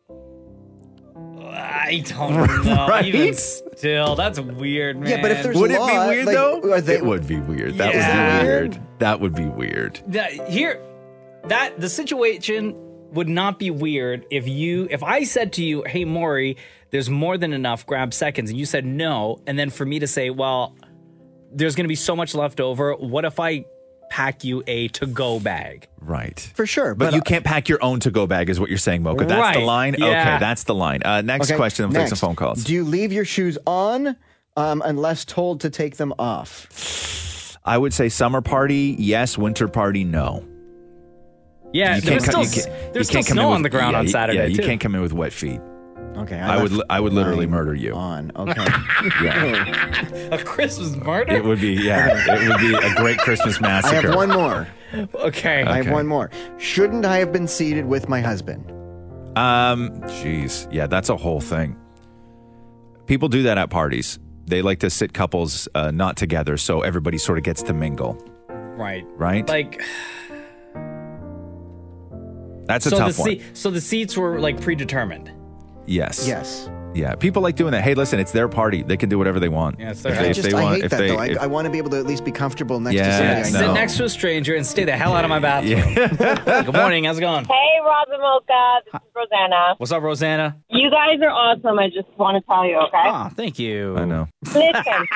I don't know. Right? Even still, that's weird, man. Yeah, but if there's Would it law, be weird like, though? are they- It would be weird. That Yeah. would be weird. That would be weird. The situation would not be weird if I said to you, "Hey, Maury, there's more than enough, grab seconds," and you said no, and then for me to say, "Well, there's going to be so much left over, what if I pack you a to-go bag?" Right. For sure. But you can't pack your own to-go bag is what you're saying, Mocha. That's the Right. line? Yeah. Okay, that's the line. Next Okay, question. We'll take some next. phone calls. Do you leave your shoes on unless told to take them off? I would say summer party, yes. Winter party, no. Yeah, You there's can't still, co- you there's can't still come in snow with- on the ground yeah, on Saturday, Yeah, you too. can't come in with wet feet. Okay, I would literally murder you. On. Okay. Yeah. A Christmas murder? It would be, it would be a great Christmas I massacre. have one more. Okay. I have one more. Shouldn't I have been seated with my husband? Geez. Yeah, that's a whole thing. People do that at parties. They like to sit couples not together so everybody sort of gets to mingle. Right. Right? Like, That's a tough one. So the seats were like predetermined. Yes. Yes. Yeah, people like doing that. Hey, listen, it's their party. They can do whatever they want. Yeah, it's If their they- house. if they I want- hate if that, they- though. if- I want to be able to at least be comfortable next to Yeah, somebody I Sit know. next to a stranger and stay the hell out of my bathroom. Good morning. How's it going? Hey, Roz and Mocha. This is Rosanna. What's up, Rosanna? You guys are awesome. I just want to tell you, okay? Oh, thank you. I know. Listen,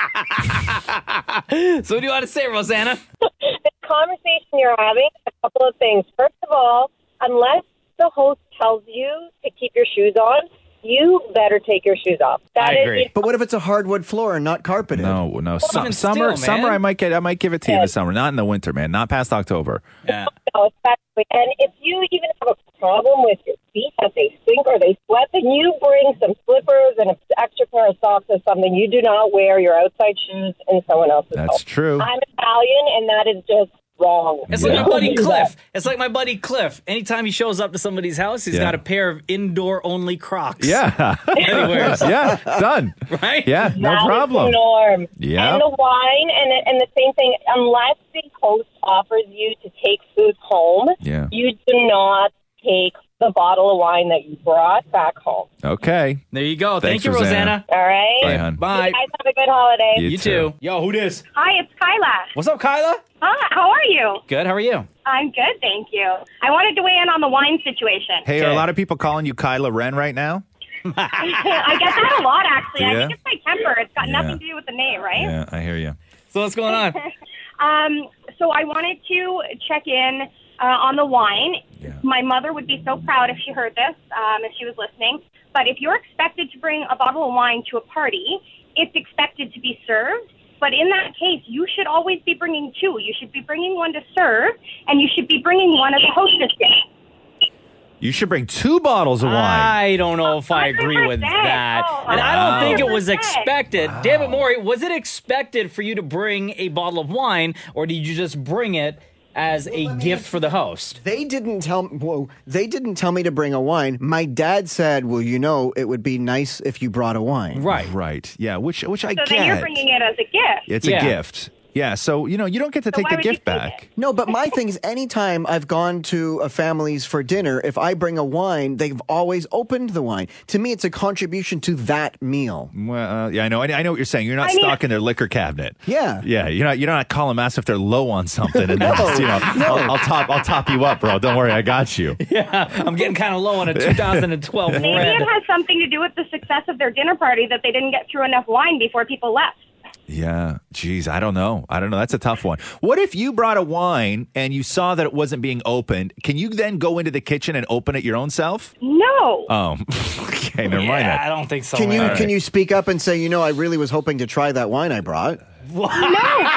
So what do you want to say, Rosanna? this conversation you're having, a couple of things. First of all, unless the host tells you to keep your shoes on, you better take your shoes off. That is, But what if it's a hardwood floor and not carpeted? No. even Summer, still, summer. man. I might give it to you in the summer, not in the winter, man. Not past October. Yeah. No, exactly. And if you even have a problem with your feet that they stink or they sweat, then you bring some slippers and an extra pair of socks or something. You do not wear your outside shoes in someone else's home. That's true. I'm Italian, and that is just wrong. It's like my buddy Cliff. It's like my buddy Cliff. Anytime he shows up to somebody's house, he's Yeah. got a pair of indoor-only Crocs. Yeah. Anyways. Yeah, done. Right? Yeah, no That is problem. the norm. Yeah. And the wine and the same thing, unless the host offers you to take food home, Yeah. you do not take the bottle of wine that you brought back home. Okay. There you go. Thanks, Thank you, Rosanna. Rosanna. All right? Bye, hon. Bye. You guys have a good holiday. You You too. too. Yo, who this? Hi, it's Kyla. What's up, Kyla? Hi, how are you? Good. How are you? I'm good, thank you. I wanted to weigh in on the wine situation. Hey, are a lot of people calling you Kyla Ren right now? I get that a lot, actually. Yeah? I think it's my temper. It's got Yeah. nothing to do with the name, right? Yeah, I hear you. So what's going on? So I wanted to check in on the wine. My mother would be so proud if she heard this, if she was listening. But if you're expected to bring a bottle of wine to a party, it's expected to be served. But in that case, you should always be bringing two. You should be bringing one to serve, and you should be bringing one as a hostess gift. You should bring 2 bottles of wine. I don't know if I agree with that. And I don't think it was 100%. expected. Damn it, Maury, was it expected for you to bring a bottle of wine, or did you just bring it as a gift for the host? They didn't tell me to bring a wine. My dad said, "Well, you know, it would be nice if you brought a wine." Right. Yeah, which I So get. then you're bringing it as a gift. It's a gift. Yeah, so, you don't get to take why the would you gift back. No, but my thing is, anytime I've gone to a family's for dinner, if I bring a wine, they've always opened the wine. To me, it's a contribution to that meal. Well, yeah, I know. I know what you're saying. You're not stocking their liquor cabinet. Yeah. Yeah, you're not calling them, ask if they're low on something, and then just, I'll top you up, bro. Don't worry, I got you. Yeah, I'm getting kind of low on a 2012 Maybe red. it has something to do with the success of their dinner party that they didn't get through enough wine before people left. Yeah. Geez, I don't know. That's a tough one. What if you brought a wine and you saw that it wasn't being opened? Can you then go into the kitchen and open it your own self? No. Oh, okay. Never mind. I don't think so. Can you speak up and say, I really was hoping to try that wine I brought? What? No,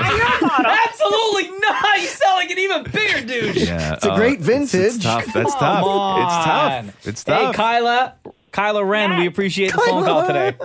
absolutely not. You sound like an even bigger douche. Yeah, it's a great vintage. It's tough. That's Come tough. on. It's tough. Hey, Kyla Wren, we appreciate the phone call today.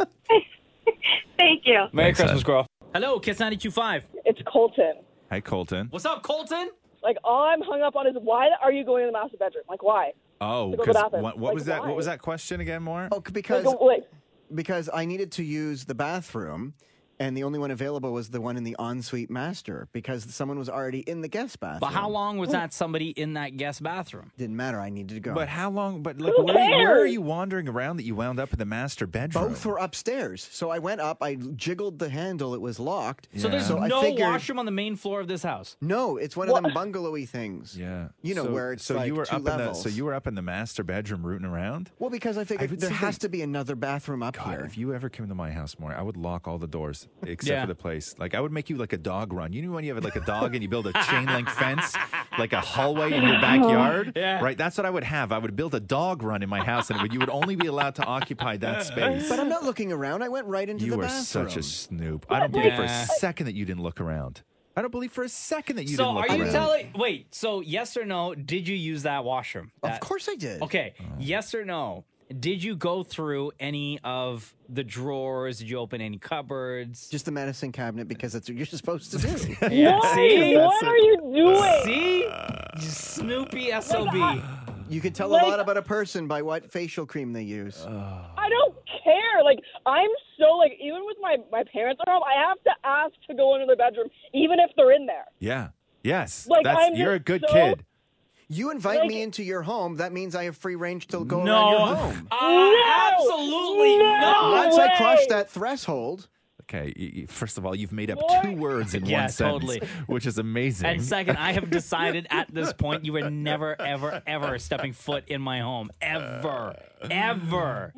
Thank you. Merry Christmas, girl. Hello, Kiss 92.5. It's Colton. Hi, Colton. What's up, Colton? Like, all I'm hung up on is why are you going to the master bedroom? Like, why? Oh, To go to the because bathroom. what Like, was that? why? What was that question again, more? Oh, because Like, because I needed to use the bathroom, and the only one available was the one in the ensuite master because someone was already in the guest bathroom. But how long was that somebody in that guest bathroom? Didn't matter. I needed to go. But how long? But like, Who where are cares? you wandering around that you wound up in the master bedroom? Both were upstairs. So I went up, I jiggled the handle, it was locked. So there's I no figured- washroom on the main floor of this house? No, it's one of them bungalowy things. Yeah. Where it's so like you were two up levels. so you were up in the master bedroom rooting around? Well, because I figured would there say has that- to be another bathroom up God, here. if you ever came to my house more, I would lock all the doors except Yeah. for the place. Like I would make you like a dog run. You know when you have like a dog and you build a chain link fence, like a hallway in your backyard? Yeah. Right? That's what I would have. I would build a dog run in my house and you would only be allowed to occupy that space. But I'm not looking around. I went right into You the are bathroom. such a snoop. I don't believe for a Yeah. second that you didn't look around. I don't believe for a second that you So didn't look are around. you telling? Wait. So yes or no? Did you use that washroom? Of course I did. Okay. Yes or no? Did you go through any of the drawers? Did you open any cupboards? Just the medicine cabinet because that's what you're supposed to do. Yeah. why? See? What are you doing? See? You Snoopy SOB. You can tell Like- a lot about a person by what facial cream they use. I don't care. Like, I'm so, like, even with my parents are home, I have to ask to go into their bedroom, even if they're in there. Yeah. Yes. Like, I'm You're a just good so- kid. You invite Like- me into your home, that means I have free range to go No. around your home. Absolutely No. not. Once I crush way. that threshold, Okay. First of all, you've made up two words in Yeah, one sentence, totally. which is amazing. And second, I have decided at this point you are never, ever, ever stepping foot in my home. Ever. Ever.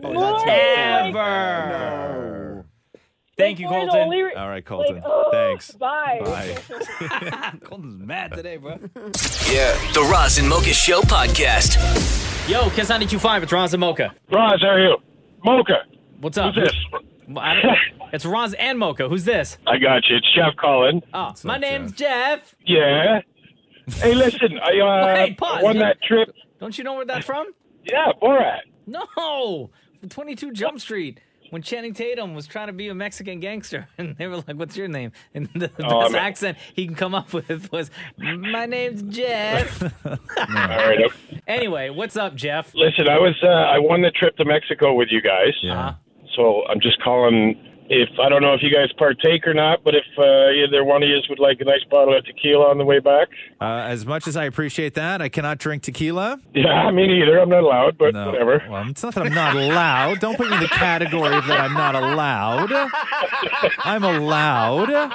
Ever. Thank you, We're the Colton. only re- All right, Colton. Like, oh, Thanks. Bye. Bye. Colton's mad today, bro. Yeah. The Roz and Mocha Show podcast. Yo, Kiss 92.5, it's Roz and Mocha. Roz, how are you? Mocha. What's up? Who's this? It's Roz and Mocha. Who's this? I got you. It's Jeff calling. Oh, my name's Jeff. Yeah. Hey, listen, Wait, pause. won that trip. Don't you know where that's from? Yeah, Borat. No, from 22 Jump Street. When Channing Tatum was trying to be a Mexican gangster, and they were like, "What's your name?" And the best accent he can come up with was, "My name's Jeff." All right. Anyway, what's up, Jeff? Listen, I won the trip to Mexico with you guys. Yeah. So I'm just calling. I don't know if you guys partake or not, but if either one of you would like a nice bottle of tequila on the way back. As much as I appreciate that, I cannot drink tequila. Yeah, me neither. I'm not allowed, but No. whatever. Well, it's not that I'm not allowed. Don't put me in the category of that I'm not allowed. I'm allowed.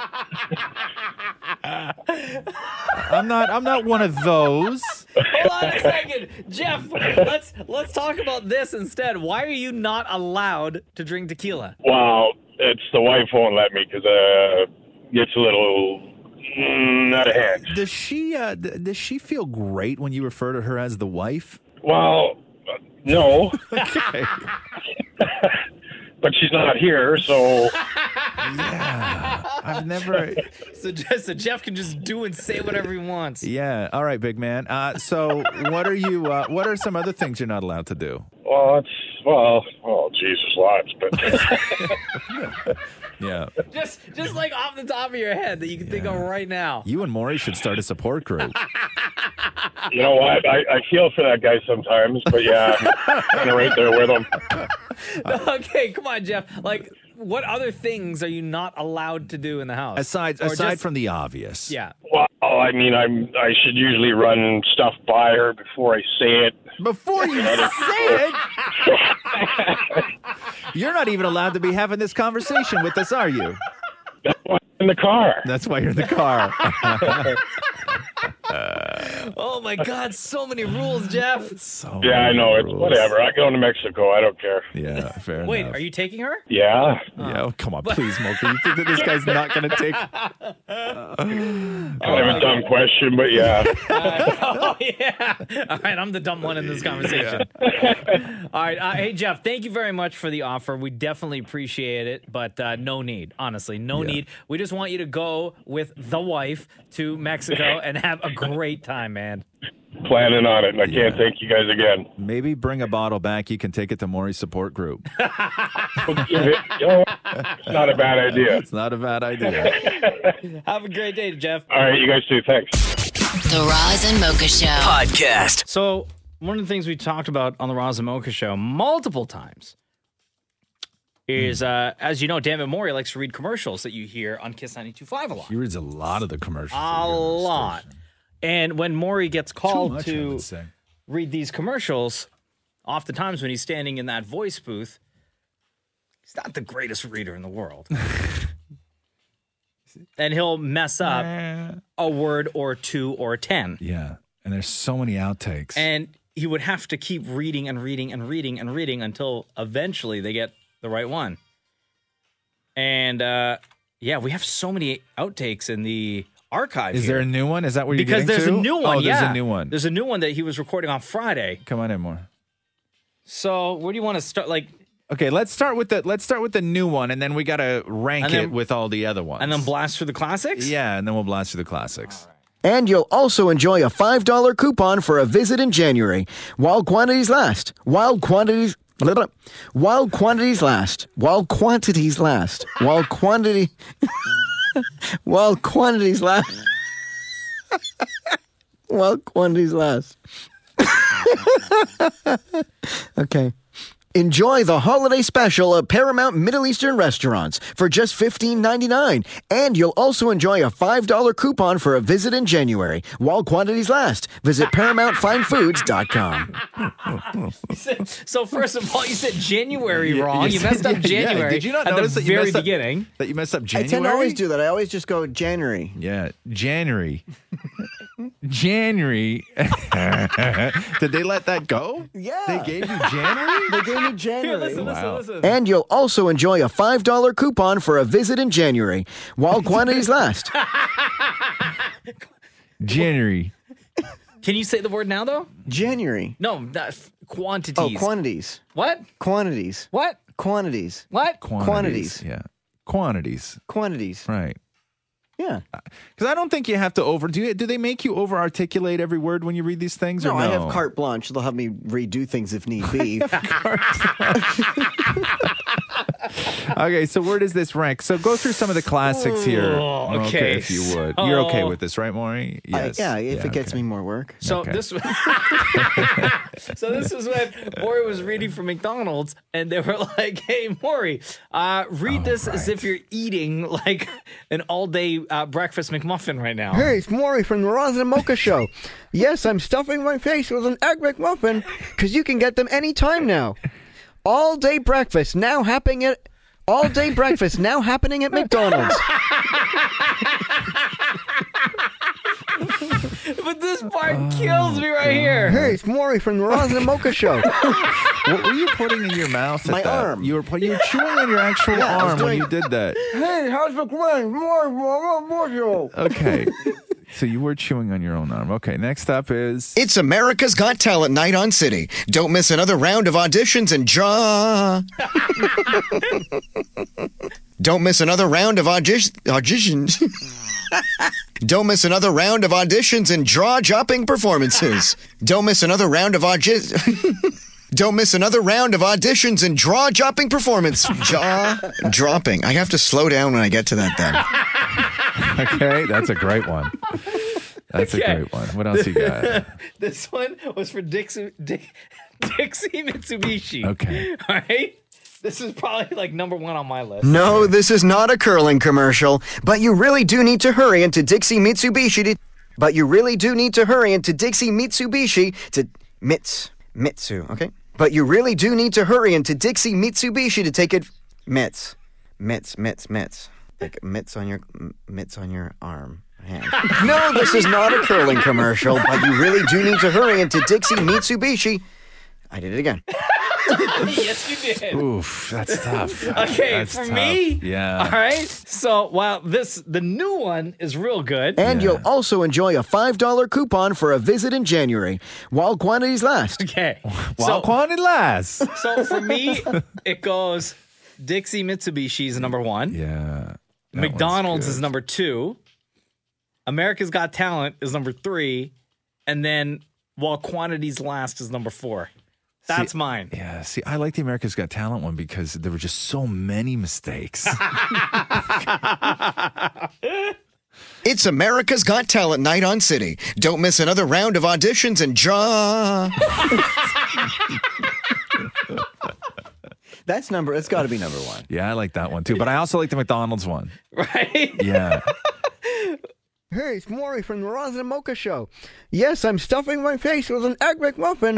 I'm not one of those. Hold on a second, Jeff. Let's talk about this instead. Why are you not allowed to drink tequila? Well, it's the wife won't let me because it's a little out of hand. Does she feel great when you refer to her as the wife? Well, no. Okay. But she's not here, so Yeah. I've never. So Jeff can just do and say whatever he wants. Yeah. All right, big man. So what are you? What are some other things you're not allowed to do? Jesus, lots, but Yeah. Just like off the top of your head that you can think of right now. You and Maury should start a support group. you know what? I feel for that guy sometimes, but yeah, I'm kind of right there with him. Okay, come on, Jeff. Like, what other things are you not allowed to do in the house? Aside from the obvious. Yeah. Well, I mean, I should usually run stuff by her before I say it. Before you say it? You're not even allowed to be having this conversation with us, are you? That's why I'm in the car. That's why you're in the car. Oh my God, so many rules, Jeff. Yeah, I know. It's whatever. I go to Mexico. I don't care. Yeah, fair Wait, enough. are you taking her? Yeah. Yeah, oh, come on, please, Mocha. You think that this guy's not going to take... Kind of a dumb question, but yeah. Oh, yeah. All right, I'm the dumb one in this conversation. All right. Hey, Jeff, thank you very much for the offer. We definitely appreciate it, but no need. Honestly, no need. We just want you to go with the wife to Mexico and have a great time, man. Planning on it, and I can't thank you guys again. Maybe bring a bottle back. You can take it to Maury's support group. It's not a bad idea. It's not a bad idea. Have a great day, Jeff. All right, you guys too. Thanks. The Roz and Mocha Show Podcast. So one of the things we talked about on the Roz and Mocha Show multiple times is, as you know, Dammit Maury likes to read commercials that you hear on Kiss 92.5 a lot. He reads a lot of the commercials. A lot. And when Maury gets called much, I to would say. read these commercials, oftentimes when he's standing in that voice booth, he's not the greatest reader in the world. And he'll mess up a word or two or 10. Yeah, and there's so many outtakes. And he would have to keep reading and reading and reading and reading until eventually they get the right one. And, yeah, we have so many outtakes in the archive Is there a new one? Is that what you're because getting there's to? a new one. Oh, yeah, there's a new one. There's a new one that he was recording on Friday. Come on in more. So where do you want to start? Like, okay, let's start with the new one, and then we gotta rank And then- it with all the other ones, and then blast through the classics? Yeah, and then we'll blast through the classics. And you'll also enjoy a $5 coupon for a visit in January while quantities last. While quantities last. While quantities last. While quantities last. While quantity while quantities last. While quantities last. Okay. Enjoy the holiday special at Paramount Middle Eastern Restaurants for just $15.99. And you'll also enjoy a $5 coupon for a visit in January while quantities last. Visit ParamountFineFoods.com. So first of all, you said January wrong. You messed up January. Yeah. Did you not at notice the that you very messed up- beginning? That you messed up I January? tend to always do that. I always just go January. Yeah, January. January. Did they let that go? Yeah. They gave you January? They gave me January. Listen. And you'll also enjoy a $5 coupon for a visit in January while quantities last. January. Can you say the word now, though? January. No, quantities. Oh, quantities. What? Quantities. What? Quantities. What? Quantities. Yeah. Quantities. Quantities. Right. Yeah. Because I don't think you have to do they make you over articulate every word when you read these things? No, or no? I have carte blanche. They'll have me redo things if need be. Okay, so where does this rank? So go through some of the classics here. Oh, okay. If you would. You're okay with this, right, Maury? Yes. Yeah, if it gets me more work. So Okay. this was when Maury was reading from McDonald's, and they were like, "Hey, Maury, read this as if you're eating like an all-day breakfast McMuffin right now." Hey, it's Maury from the Roz and Mocha Show. Yes, I'm stuffing my face with an Egg McMuffin because you can get them anytime now. All-day breakfast now happening at McDonald's. But this part kills me right here. Hey, it's Maury from the Roz and Mocha Show. What were you putting in your mouth? My arm. You were chewing on your actual Yeah, I was arm when doing- you did that. Hey, how's the plan? Maury. Okay. So you were chewing on your own arm. Okay, next up is... It's America's Got Talent night on City. Don't miss another round of auditions and Don't miss another round of auditions. Don't miss another round of auditions and jaw-dropping performances. Don't miss another round of Don't miss another round of auditions and jaw-dropping performance. Jaw-dropping. I have to slow down when I get to that then. Okay, that's a great one. That's a great one. What else you got? This one was for Dixie Mitsubishi. Okay. All right? This is probably like number one on my list. No, this is not a curling commercial, but you really do need to hurry into Dixie Mitsubishi to Mitsu, okay? But you really do need to hurry into Dixie Mitsubishi to take it mitts. Like mitts on your arm, right? No, this is not a curling commercial, but you really do need to hurry into Dixie Mitsubishi. I did it again. Yes, you did. Oof, that's tough. Okay, That's for tough. me. Yeah. All right. So while the new one is real good, And you'll also enjoy a $5 coupon for a visit in January, while quantities last. Okay. While quantity lasts. So for me, it goes Dixie Mitsubishi is number one. Yeah. McDonald's is number two. America's Got Talent is number three. And then While Quantities Last is number four. That's mine. Yeah, see, I like the America's Got Talent one because there were just so many mistakes. It's America's Got Talent night on City. Don't miss another round of auditions and That's it's got to be number one. Yeah, I like that one too. But I also like the McDonald's one. Right? Yeah. Hey, it's Maury from the Roz and Mocha Show. Yes, I'm stuffing my face with an Egg McMuffin.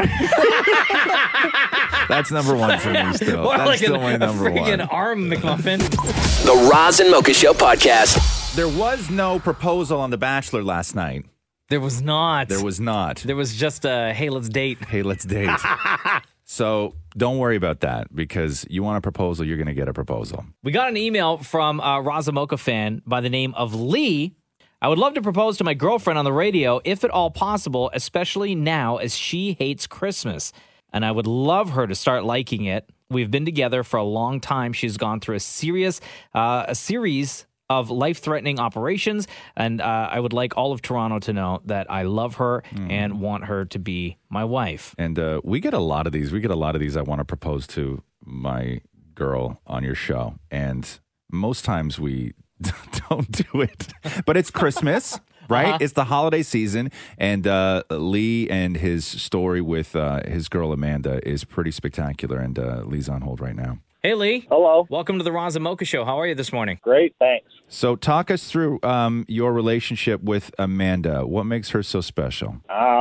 That's number one for me still. Or That's like still my a number freaking one. arm McMuffin. The Roz and Mocha Show podcast. There was no proposal on The Bachelor last night. There was not. There was not. There was just a, hey, let's date. Hey, let's date. So don't worry about that because you want a proposal, you're going to get a proposal. We got an email from a Raza Mocha fan by the name of Lee. I would love to propose to my girlfriend on the radio, if at all possible, especially now as she hates Christmas. And I would love her to start liking it. We've been together for a long time. She's gone through a series of life-threatening operations. And I would like all of Toronto to know that I love her and want her to be my wife. And we get a lot of these. I want to propose to my girl on your show. And most times we don't do it. But it's Christmas, right? It's the holiday season. And Lee and his story with his girl Amanda is pretty spectacular. And Lee's on hold right now. Hey, Lee. Hello. Welcome to the Raza Mocha Show. How are you this morning? Great, thanks. So talk us through your relationship with Amanda. What makes her so special?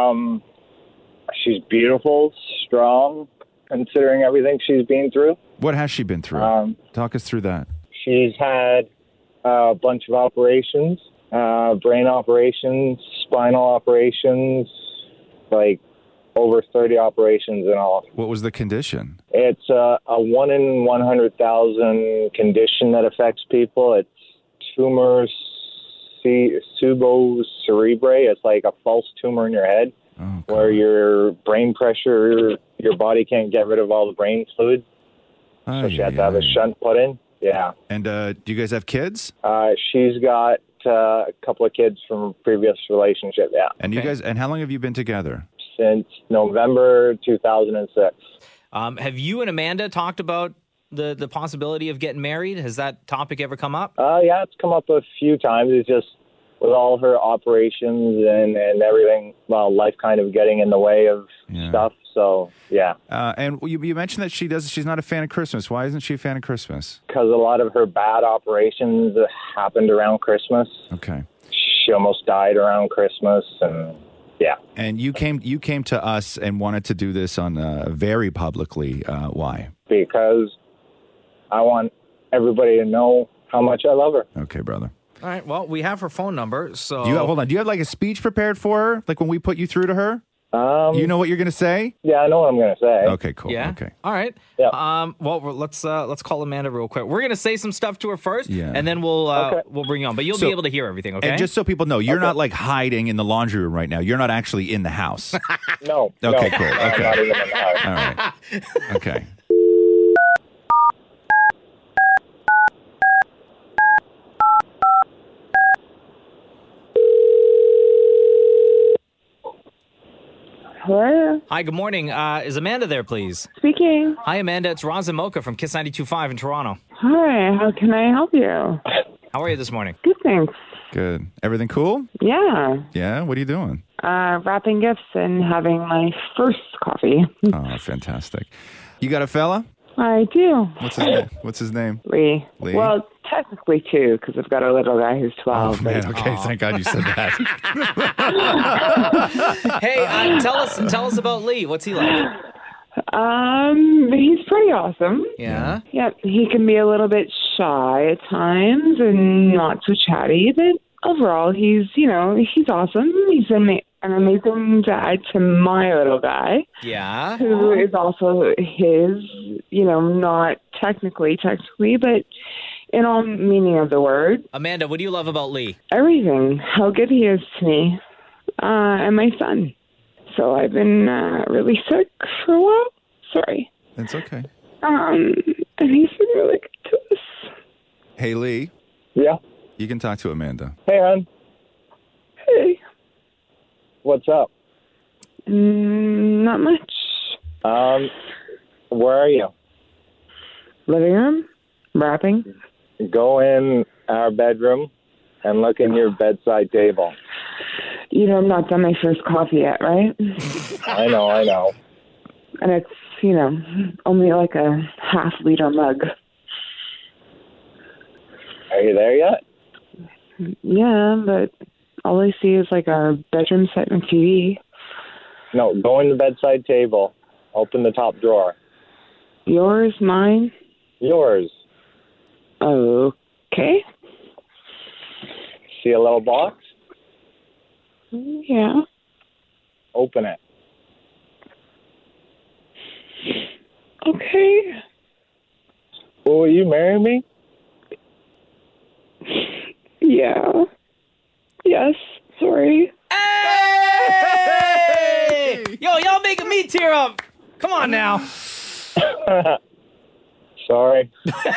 She's beautiful, strong, considering everything she's been through. What has she been through? Talk us through that. She's had a bunch of operations, brain operations, spinal operations, like over 30 operations in all. What was the condition? It's a 1 in 100,000 condition that affects people. It's tumor cerebri. It's like a false tumor in your head where your brain pressure, your body can't get rid of all the brain fluid. So she had to have a shunt put in. Yeah. And do you guys have kids? She's got a couple of kids from a previous relationship, yeah. And you guys, and how long have you been together? Since November 2006. Have you and Amanda talked about the possibility of getting married? Has that topic ever come up? Yeah, it's come up a few times. It's just with all her operations and everything, well, life kind of getting in the way of stuff. So, yeah. And you mentioned that she's not a fan of Christmas. Why isn't she a fan of Christmas? Because a lot of her bad operations happened around Christmas. Okay. She almost died around Christmas, and yeah. And you came to us and wanted to do this on very publicly. Why? Because I want everybody to know how much I love her. Okay, brother. All right. Well, we have her phone number. So Hold on. Do you have like a speech prepared for her? Like when we put you through to her? You know what you're going to say? Yeah, I know what I'm going to say. Okay, cool. Yeah. Okay. All right. Yeah. Well, let's call Amanda real quick. We're going to say some stuff to her first, Yeah. and then we'll bring you on. But you'll be able to hear everything. Okay. And just so people know, you're not like hiding in the laundry room right now. You're not actually in the house. No. Okay, no, cool. I'm Okay. not even in the house. All right. Okay. Hello? Hi, good morning. Is Amanda there, please? Speaking. Hi, Amanda. It's Roz and Mocha from Kiss 92.5 in Toronto. Hi, how can I help you? How are you this morning? Good, thanks. Good. Everything cool? Yeah. Yeah? What are you doing? Wrapping gifts and having my first coffee. Oh, fantastic. You got a fella? I do. What's his name? Lee. Lee? Well, technically two, because I've got a little guy who's 12. Oh, man. Okay, thank God you said that. Hey, tell us about Lee. What's he like? He's pretty awesome. Yeah? Yeah, he can be a little bit shy at times and not so chatty, but overall, he's awesome. He's an amazing dad to my little guy. Yeah. Who is also his, not technically, but in all meaning of the word. Amanda, what do you love about Lee? Everything. How good he is to me. And my son. So I've been really sick for a while. Sorry. It's okay. And he's been really good to us. Hey, Lee. Yeah? You can talk to Amanda. Hey, hon. Hey. What's up? Not much. Where are you? Living room. Wrapping. Go in our bedroom and look in your bedside table. I'm not done my first coffee yet, right? I know. And it's, only like a half-liter mug. Are you there yet? Yeah, but all I see is like our bedroom set and TV. No, go in the bedside table. Open the top drawer. Yours, mine? Yours. Okay. See a little box? Yeah. Open it. Okay. Will you marry me? Yeah. Yes. Sorry. Hey! Yo, y'all making me tear up. Come on now. Sorry.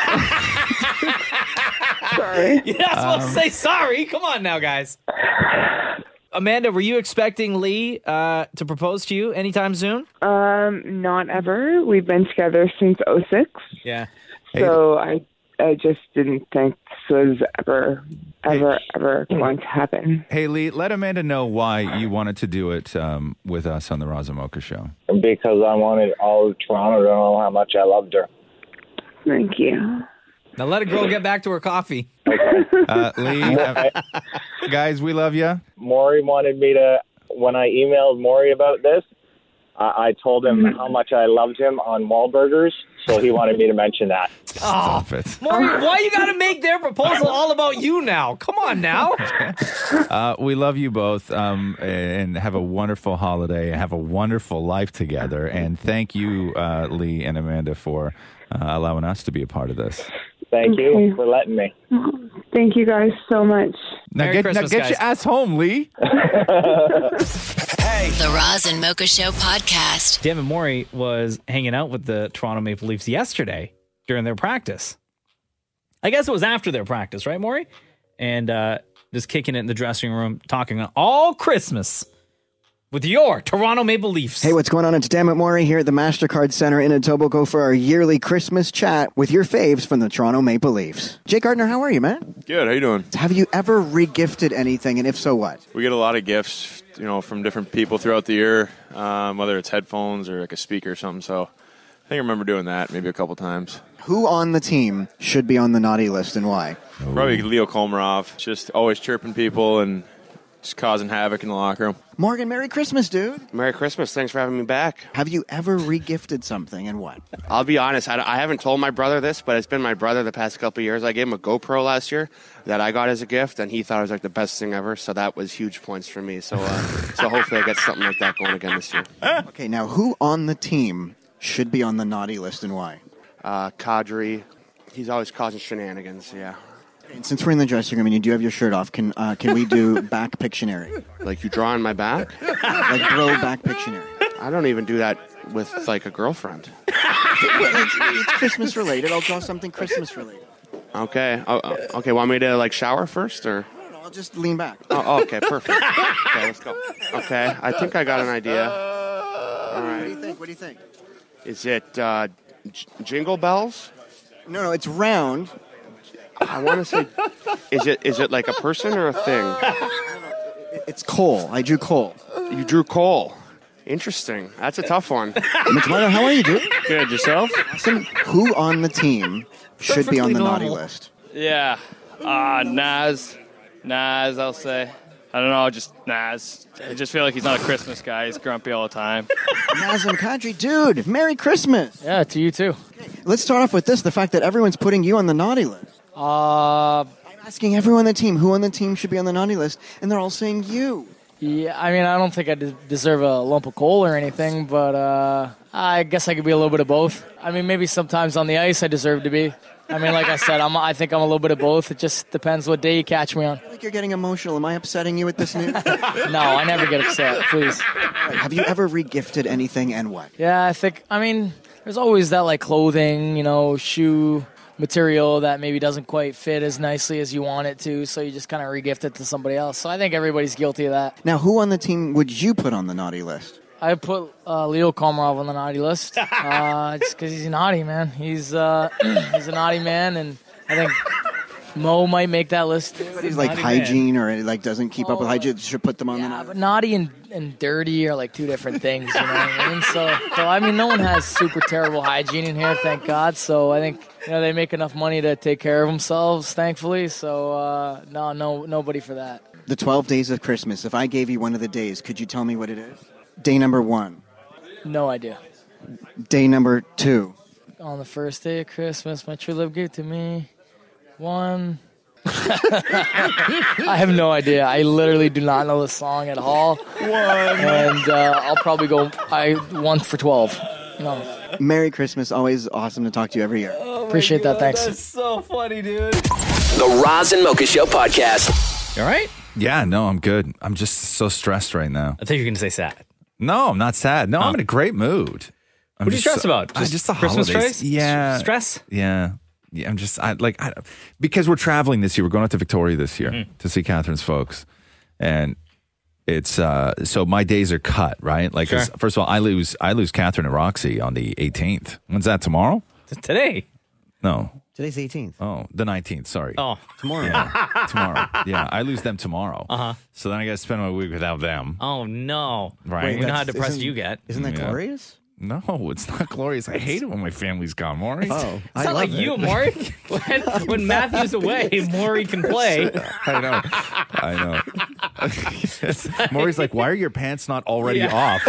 Sorry. You're not supposed to say sorry. Come on now, guys. Amanda, were you expecting Lee to propose to you anytime soon? Not ever. We've been together since 2006. Yeah. So I just didn't think this was ever going to happen. Hey, Lee, let Amanda know why you wanted to do it with us on the Roz and Mocha Show. Because I wanted all of Toronto to know how much I loved her. Thank you. Now let a girl get back to her coffee. Lee, guys, we love you. Maury wanted me to, when I emailed Maury about this, I told him how much I loved him on Wahlburgers, so he wanted me to mention that. Stop it. Maury, why you got to make their proposal all about you now? Come on now. We love you both, and have a wonderful holiday. Have a wonderful life together. And thank you, Lee and Amanda, for allowing us to be a part of this. Thank you for letting me. Thank you guys so much. Now get your ass home, Lee. The Roz and Mocha Show podcast. Devin Maury was hanging out with the Toronto Maple Leafs yesterday during their practice. I guess it was after their practice, right, Maury? And just kicking it in the dressing room, talking all Christmas with your Toronto Maple Leafs. Hey, what's going on? It's Dammit Maury here at the MasterCard Center in Etobicoke for our yearly Christmas chat with your faves from the Toronto Maple Leafs. Jake Gardner, how are you, man? Good. How you doing? Have you ever re-gifted anything, and if so, what? We get a lot of gifts, from different people throughout the year, whether it's headphones or like a speaker or something. So I think I remember doing that maybe a couple times. Who on the team should be on the naughty list and why? Probably Leo Komarov. Just always chirping people and just causing havoc in the locker room. Morgan, Merry Christmas, dude. Merry Christmas. Thanks for having me back. Have you ever re-gifted something, and what? I'll be honest. I haven't told my brother this, but it's been my brother the past couple of years. I gave him a GoPro last year that I got as a gift, and he thought it was like the best thing ever, so that was huge points for me. So so hopefully I get something like that going again this year. Okay, now who on the team should be on the naughty list, and why? Kadri. He's always causing shenanigans, yeah. And since we're in the dressing room and you do have your shirt off, can we do back Pictionary? Like you draw on my back? Like bro back Pictionary. I don't even do that with like a girlfriend. It's Christmas related. I'll draw something Christmas related. Okay. Okay. Want me to like shower first or? No, I'll just lean back. Oh, okay. Perfect. Okay, let's go. Okay. I think I got an idea. All right. What do you think? Is it Jingle Bells? No, it's round. I want to say, is it like a person or a thing? It's coal. I drew coal. You drew coal. Interesting. That's a tough one. Mitch Miner, how are you doing? Good. Yourself? Awesome. Who on the team should be on the naughty list? Yeah. Naz. Naz, I'll say. I don't know, just Naz. I just feel like he's not a Christmas guy. He's grumpy all the time. Naz and Kadri, dude, Merry Christmas. Yeah, to you too. Okay, let's start off with this, the fact that everyone's putting you on the naughty list. Asking everyone on the team who on the team should be on the naughty list, and they're all saying you. Yeah, I mean, I don't think I deserve a lump of coal or anything, but I guess I could be a little bit of both. I mean, maybe sometimes on the ice I deserve to be. I mean, like I said, I think I'm a little bit of both. It just depends what day you catch me on. I feel like you're getting emotional. Am I upsetting you with this news? No, I never get upset, please. Have you ever regifted anything and what? Yeah, I mean, there's always that, like, clothing, shoe material that maybe doesn't quite fit as nicely as you want it to, so you just kind of regift it to somebody else. So I think everybody's guilty of that. Now, who on the team would you put on the naughty list? I put Leo Komarov on the naughty list just because he's naughty, man. He's a naughty man, and I think Mo might make that list. But he's like hygiene or like doesn't keep up with hygiene. Should put them on the naughty. But naughty and dirty are like two different things, you know what I mean? So I mean, no one has super terrible hygiene in here, thank God. So I think they make enough money to take care of themselves, thankfully. So no, nobody for that. The 12 days of Christmas. If I gave you one of the days, could you tell me what it is? Day number 1. No idea. Day number 2. On the first day of Christmas, my true love gave to me 1. I have no idea. I literally do not know the song at all. 1. And I'll probably go 1 for 12. No. Merry Christmas. Always awesome to talk to you every year. Appreciate that. Thanks. That's so funny, dude. The Roz and Mocha Show podcast. You all right? Yeah, no, I'm good. I'm just so stressed right now. I think you're going to say sad. No, I'm not sad. No, I'm in a great mood. What are you stressed about? Just the Christmas holidays. stress? Yeah. Stress? Yeah. Yeah, I'm just, because we're traveling this year. We're going out to Victoria this year to see Catherine's folks. And it's, so my days are cut, right? Like, Sure. First of all, I lose Catherine and Roxy on the 18th. When's that, tomorrow? Today. No. Today's 18th. Oh, the 19th, sorry. Oh. Tomorrow. Yeah, tomorrow. Yeah, I lose them tomorrow. Uh-huh. So then I got to spend my week without them. Oh, no. Right. We know how depressed you get. Isn't that glorious? No, it's not glorious. I hate it when my family's gone, Maury. Oh, It's not like you, Maury. When Matthew's away, Maury can play. I know. Maury's like, why are your pants not already off?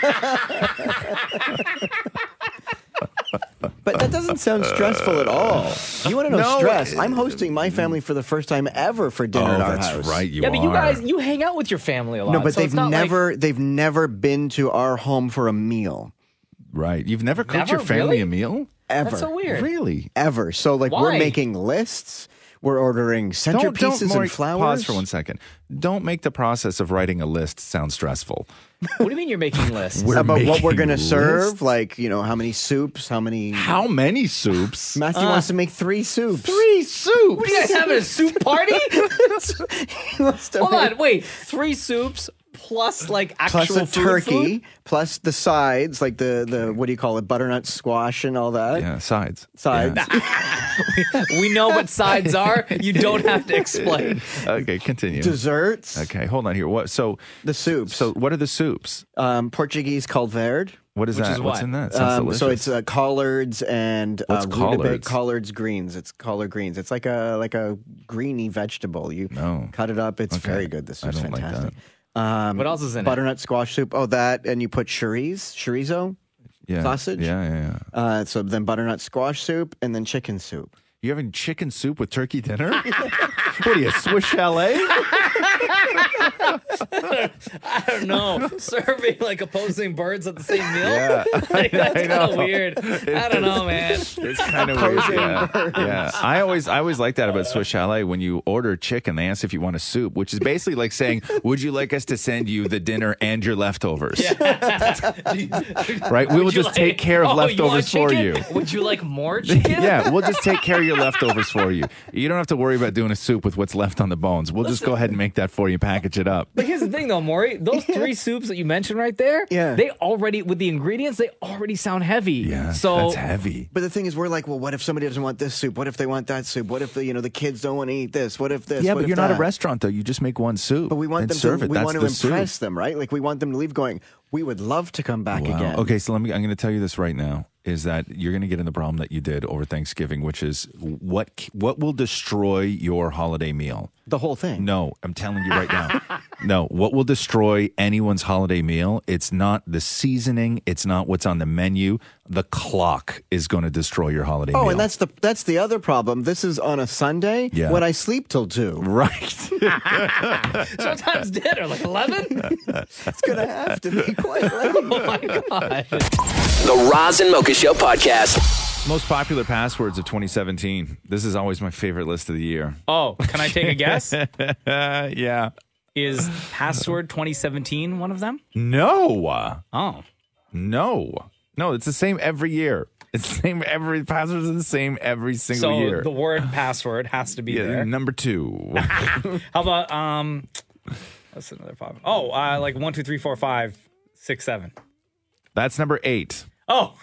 But that doesn't sound stressful at all. You want to know No, stress? I'm hosting my family for the first time ever for dinner at our that's house. right. You Yeah, but you are. guys, you hang out with your family a lot. No, but so they've it's not like- they've never been to our home for a meal. Right. You've never cooked Never? your family Really? a meal? Ever. That's so weird. Really? Ever. So, like, we're Why? making lists. We're ordering centerpieces Maury, and flowers. Pause for 1 second. Don't make the process of writing a list sound stressful. What do you mean you're making lists? About what we're making going to serve, lists? like, how many soups, how many soups? Matthew wants to make 3 soups. 3 soups? What are you guys having, a soup party? He wants to Hold make- on, wait. 3 soups plus like Plus actual a food turkey, food? plus the sides, like the what do you call it, butternut squash and all that. Yeah, sides. Sides. We know what sides are. You don't have to explain. Okay, continue. Desserts. Okay, hold on here. What? So the soups. So what are the soups? Portuguese calverde. What is Which that? is What's what? in that? Sounds So delicious. it's collards and What's collards? Collards greens. It's collard greens. It's like a greeny vegetable. You cut it up. It's Okay. very good. This I is don't like fantastic. What else is in it? Butternut squash soup. Oh, that, and you put chorizo sausage. Yeah. So then butternut squash soup and then chicken soup. You having chicken soup with turkey dinner? What are you, Swiss chalet? I don't know. Serving like opposing birds at the same meal? Yeah. Like, that's I kind of know. weird. I don't know, man. It's kind of weird. Yeah. I always like that about Swiss Chalet. When you order chicken, they ask if you want a soup, which is basically like saying, would you like us to send you the dinner and your leftovers? Right? We will Would you just take care of you want leftovers for chicken? you. Would you like more chicken? Yeah, we'll just take care of your leftovers for you. You don't have to worry about doing a soup with what's left on the bones. We'll just go ahead and make that for you, package it up. But here's the thing, though, Maury. Those 3 soups that you mentioned right there, they already, with the ingredients, they already sound heavy. Yeah, so that's heavy. But the thing is, we're like, well, what if somebody doesn't want this soup? What if they want that soup? What if the kids don't want to eat this? What if this? Yeah, What but if you're not a that? restaurant, though. You just make one soup. But we want and them serve to. it. We That's want to the soup. impress them, right? Like we want them to leave going. We would love to come back Wow. again. Okay, so I'm going to tell you this right now. is that you're going to get in the problem that you did over Thanksgiving, which is what will destroy your holiday meal? The whole thing. No, I'm telling you right now. No, what will destroy anyone's holiday meal? It's not the seasoning. It's not what's on the menu. The clock is going to destroy your holiday meal. Oh, and that's the other problem. This is on a Sunday when I sleep till 2. Right. Sometimes dinner, like 11? It's going to have to be quite late. Oh, my God. The Roz and Mocha Show podcast. Most popular passwords of 2017. This is always my favorite list of the year. Oh, can I take a guess? Yeah. Is password 2017 one of them? No. Oh. No, it's the same every year. It's the same passwords are the same every single year. So the word password has to be there. Number 2. How about that's another 5. Oh, like 1, 2, 3, 4, 5, 6, 7. That's number 8. Oh.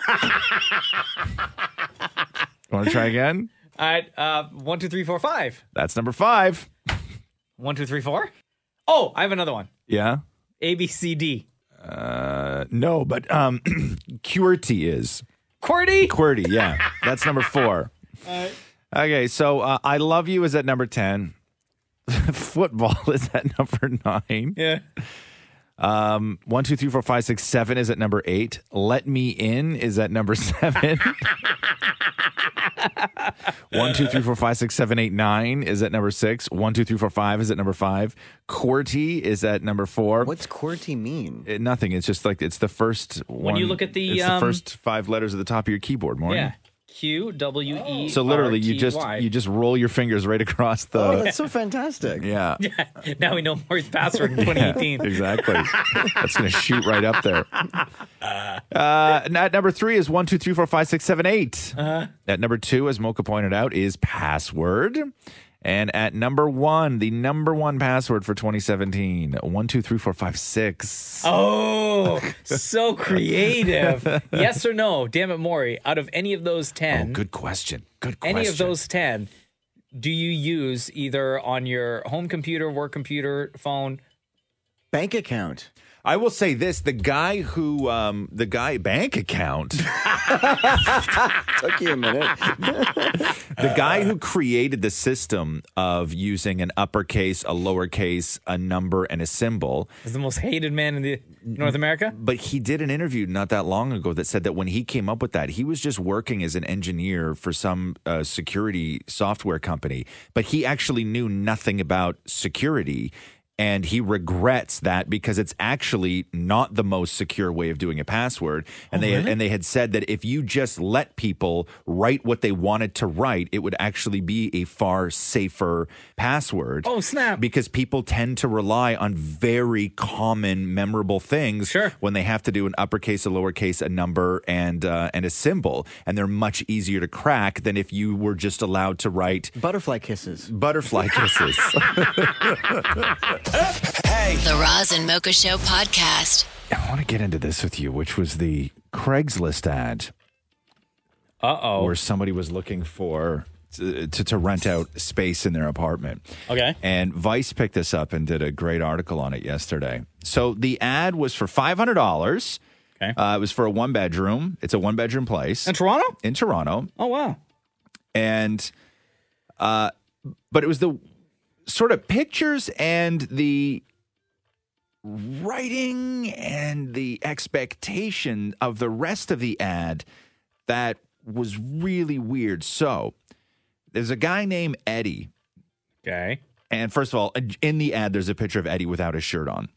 Want to try again? All right. 1, 2, 3, 4, 5. That's number 5. 1, 2, 3, 4. Oh, I have another one. Yeah. A, B, C, D. No, but QWERTY is. QWERTY, yeah. That's number 4. Okay, so I Love You is at number 10. Football is at number 9. Yeah. 1, 2, 3, 4, 5, 6, 7 is at number 8. Let Me In is at number 7. 1, 2, 3, 4, 5, 6, 7, 8, 9 is at number 6. 1, 2, 3, 4, 5 is at number 5. QWERTY is at number 4. What's QWERTY mean? Nothing. It's just like it's the first one. When you look at the it's the first 5 letters at the top of your keyboard, Maureen. Yeah. Q, W, E, So literally, you R-T-Y. just roll your fingers right across the. Oh, that's so fantastic. Yeah. Now we know Maury's password in 2018. Yeah, exactly. That's going to shoot right up there. At number 3 is 1, 2, 3, 4, 5, 6, 7, 8. At number 2, as Mocha pointed out, is password. And at number 1, the number 1 password for 2017, 1, 2, 3, 4, 5, 6. Oh, so creative. Yes or no? Damn it, Maury. Out of any of those 10. Oh, good question. Any of those 10, do you use either on your home computer, work computer, phone? Bank account. I will say this: the guy bank account. Took you a minute. The guy who created the system of using an uppercase, a lowercase, a number, and a symbol is the most hated man in the North America. But he did an interview not that long ago that said that when he came up with that, he was just working as an engineer for some security software company, but he actually knew nothing about security. And he regrets that because it's actually not the most secure way of doing a password. And they had said that if you just let people write what they wanted to write, it would actually be a far safer password. Oh, snap. Because people tend to rely on very common, memorable things when they have to do an uppercase, a lowercase, a number, and a symbol. And they're much easier to crack than if you were just allowed to write butterfly kisses. Butterfly kisses. Hey. The Roz and Mocha Show podcast. I want to get into this with you, which was the Craigslist ad. Where somebody was looking for to rent out space in their apartment. Okay. And Vice picked this up and did a great article on it yesterday. So the ad was for $500. Okay. It was for a 1-bedroom. It's a 1-bedroom place. In Toronto? In Toronto. Oh, wow. And, but it was the sort of pictures and the writing and the expectation of the rest of the ad that was really weird. So there's a guy named Eddie. Okay. And first of all, in the ad, there's a picture of Eddie without his shirt on.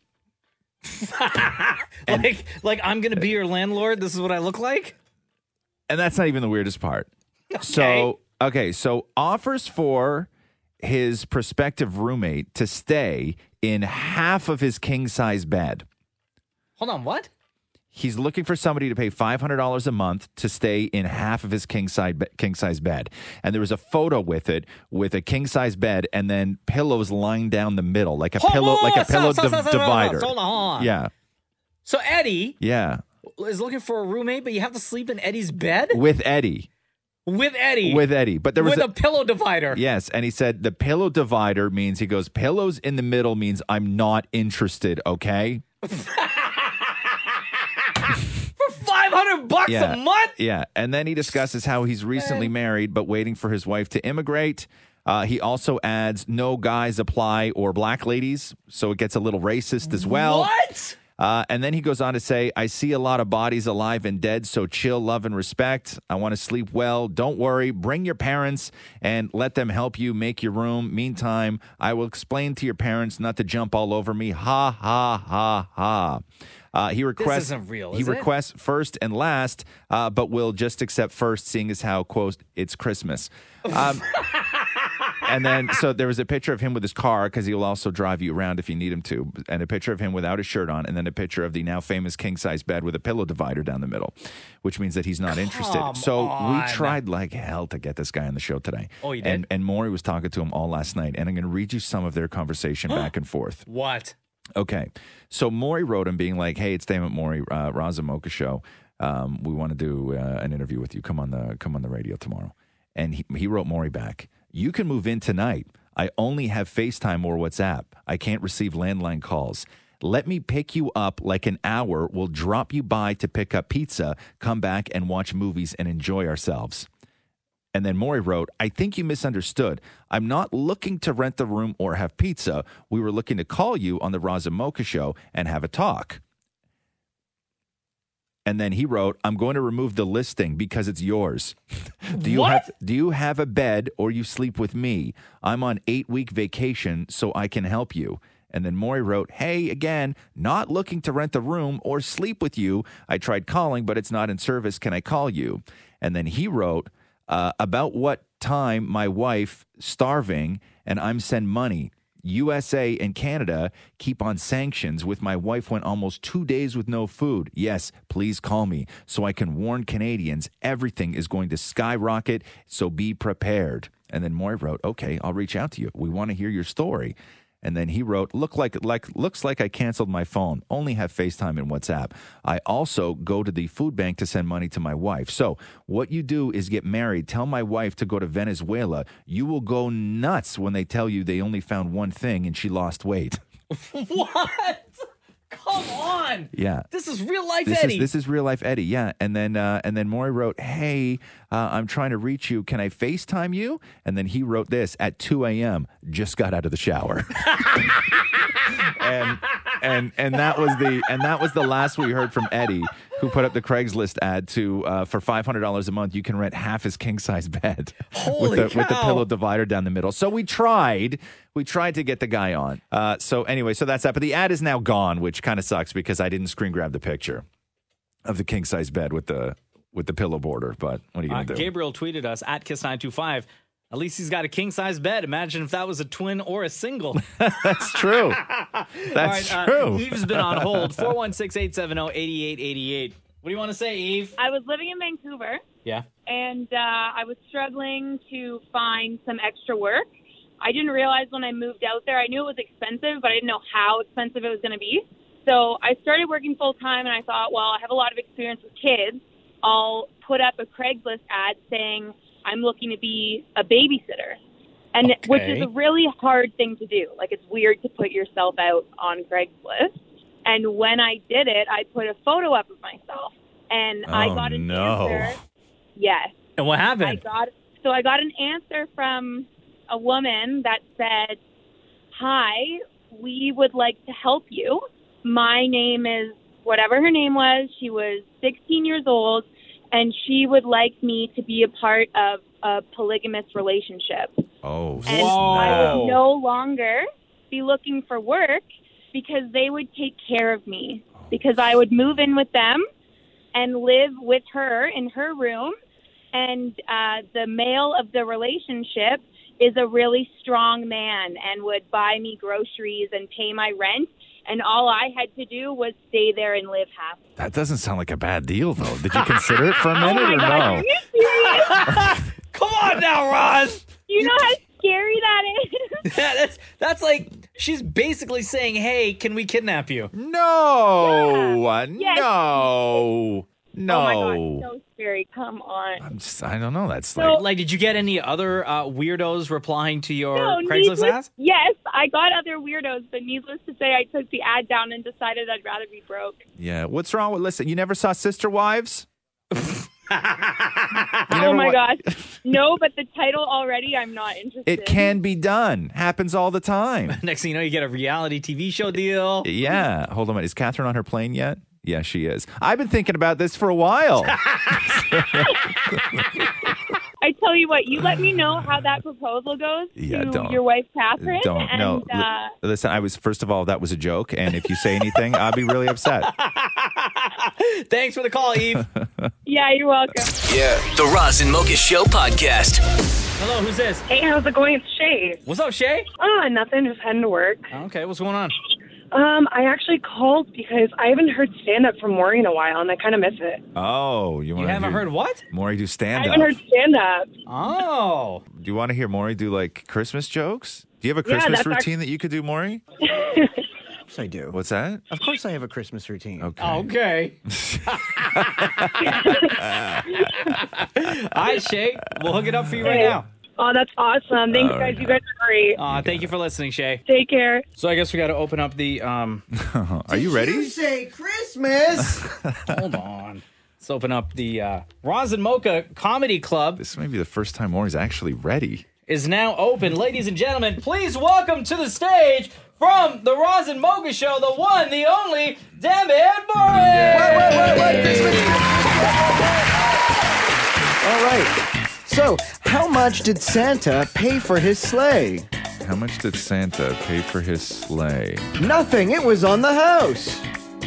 like I'm going to be your landlord. This is what I look like. And that's not even the weirdest part. Okay. So offers for his prospective roommate to stay in half of his king-size bed. Hold on, what? He's looking for somebody to pay $500 a month to stay in half of his king-size bed. And there was a photo with it, with a king-size bed and then pillows lying down the middle, like a pillow divider. Hold on. Yeah. So Eddie is looking for a roommate, but you have to sleep in Eddie's bed? With Eddie. With Eddie. But there was a pillow divider. Yes, and he said the pillow divider means, he goes, pillows in the middle means I'm not interested, okay? For $500 $1,200 a month? Yeah. And then he discusses how he's recently married but waiting for his wife to immigrate. He also adds no guys apply or black ladies, so it gets a little racist as well. What? And then he goes on to say, I see a lot of bodies alive and dead, so chill, love, and respect. I want to sleep well. Don't worry. Bring your parents and let them help you make your room. Meantime, I will explain to your parents not to jump all over me. Ha, ha, ha, ha. He requests, This isn't real, he is it? requests first and last, but will just accept first, seeing as how, quote, it's Christmas. And then, so there was a picture of him with his car, because he'll also drive you around if you need him to, and a picture of him without his shirt on, and then a picture of the now famous king-size bed with a pillow divider down the middle, which means that he's not interested. So we tried like hell to get this guy on the show today. Oh, you did? And Maury was talking to him all last night, and I'm going to read you some of their conversation back and forth. What? Okay. So Maury wrote him being like, hey, it's Damon Maury, Roz and Mocha Show. We want to do an interview with you. Come on the radio tomorrow. And he wrote Maury back, you can move in tonight. I only have FaceTime or WhatsApp. I can't receive landline calls. Let me pick you up like an hour. We'll drop you by to pick up pizza, come back and watch movies and enjoy ourselves. And then Maury wrote, I think you misunderstood. I'm not looking to rent the room or have pizza. We were looking to call you on the Roz and Mocha Show and have a talk. And then he wrote, I'm going to remove the listing because it's yours. Do you have a bed or you sleep with me? I'm on 8-week vacation, so I can help you. And then Maury wrote, hey, again, not looking to rent the room or sleep with you. I tried calling, but it's not in service. Can I call you? And then he wrote, about what time my wife starving and I'm send money. USA and Canada keep on sanctions with my wife went almost 2 days with no food. Yes, please call me so I can warn Canadians everything is going to skyrocket, so be prepared. And then Maury wrote, okay, I'll reach out to you. We want to hear your story. And then he wrote, looks like I canceled my phone. Only have FaceTime and WhatsApp. I also go to the food bank to send money to my wife. So what you do is get married. Tell my wife to go to Venezuela. You will go nuts when they tell you they only found one thing and she lost weight. What? Come on. Yeah. This is real life Eddie. This is real life Eddie, yeah. And then Maury wrote, hey, I'm trying to reach you. Can I FaceTime you? And then he wrote this at 2 a.m. Just got out of the shower. and that was the last we heard from Eddie, who put up the Craigslist ad to for $500 a month you can rent half his king size bed with the pillow divider down the middle. So we tried to get the guy on. So anyway, so that's that. But the ad is now gone, which kind of sucks because I didn't screen grab the picture of the king size bed with the pillow border. But what are you gonna do? Gabriel tweeted us at Kiss925. At least he's got a king-size bed. Imagine if that was a twin or a single. That's true. That's true. Eve's been on hold. 416-870-8888. What do you want to say, Eve? I was living in Vancouver. Yeah. And I was struggling to find some extra work. I didn't realize when I moved out there, I knew it was expensive, but I didn't know how expensive it was going to be. So I started working full-time, and I thought, well, I have a lot of experience with kids. I'll put up a Craigslist ad saying I'm looking to be a babysitter, and which is a really hard thing to do. Like, it's weird to put yourself out on Craigslist. And when I did it, I put a photo up of myself, and I got an answer. Yes. And what happened? I got an answer from a woman that said, hi, we would like to help you. My name is whatever her name was. She was 16 years old. And she would like me to be a part of a polygamous relationship. Oh, and I would no longer be looking for work because they would take care of me. Because I would move in with them and live with her in her room. And the male of the relationship is a really strong man and would buy me groceries and pay my rent. And all I had to do was stay there and live happy. That doesn't sound like a bad deal, though. Did you consider it for a minute or God, no? are you serious? Come on now, Roz. You know how scary that is? Yeah, that's like, she's basically saying, hey, can we kidnap you? No. Yes. No. No. Oh, my God. So scary. Come on. I don't know. That's Like, did you get any other weirdos replying to your Craigslist ads? Yes, I got other weirdos, but needless to say, I took the ad down and decided I'd rather be broke. Yeah. What's wrong with, listen, you never saw Sister Wives? Oh my gosh. No, but the title already, I'm not interested. It can be done. Happens all the time. Next thing you know, you get a reality TV show deal. Yeah. Hold on a minute. Is Catherine on her plane yet? Yeah, she is. I've been thinking about this for a while. I tell you what, you let me know how that proposal goes to your wife, Catherine. Listen, first of all, that was a joke. And if you say anything, I'll be really upset. Thanks for the call, Eve. Yeah, you're welcome. Yeah. The Roz and Mocha Show podcast. Hello, who's this? Hey, how's it going? It's Shay. What's up, Shay? Nothing. Just heading to work. Okay, what's going on? I actually called because I haven't heard stand-up from Maury in a while, and I kind of miss it. Oh, you haven't heard what? Maury do stand-up? I haven't heard stand-up. Oh. Do you want to hear Maury do, like, Christmas jokes? Do you have a Christmas routine that you could do, Maury? Of course I do. What's that? Of course I have a Christmas routine. Okay. Okay. All right, Shay. We'll hook it up for you right now. Oh, that's awesome. Thanks, All guys. right. You guys are great. Thank you for listening, Shay. Take care. So I guess we got to open up the... Are you ready? You say Christmas. Hold on. Let's open up the Roz and Mocha Comedy Club. This may be the first time Maury's actually ready. Is now open. Ladies and gentlemen, please welcome to the stage from the Roz and Mocha Show, the one, the only, Dammit Maury! All right. So, how much did Santa pay for his sleigh? How much did Santa pay for his sleigh? Nothing. It was on the house.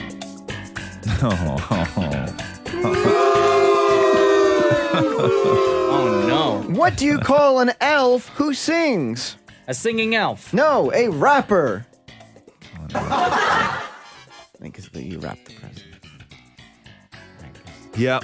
Oh, no. What do you call an elf who sings? A singing elf. No, a rapper. I think it's that you wrap the present. Yep.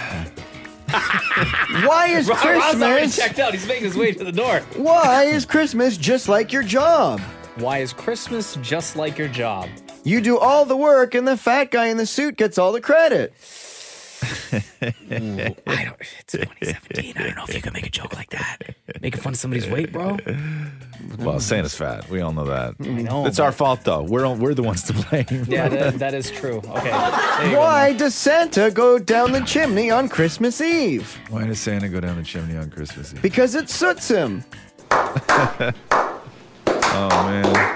Why is Rob's already Christmas? checked out. He's making his way to the door. Why is Christmas just like your job? Why is Christmas just like your job? You do all the work, and the fat guy in the suit gets all the credit. It's 2017. I don't know if you can make a joke like that. Making fun of somebody's weight, bro. Well, Santa's fat. We all know that. I know. It's our fault, though. We're the ones to blame. Yeah, that is true. Okay. Why does Santa go down the chimney on Christmas Eve? Why does Santa go down the chimney on Christmas Eve? Because it suits him. Oh, man.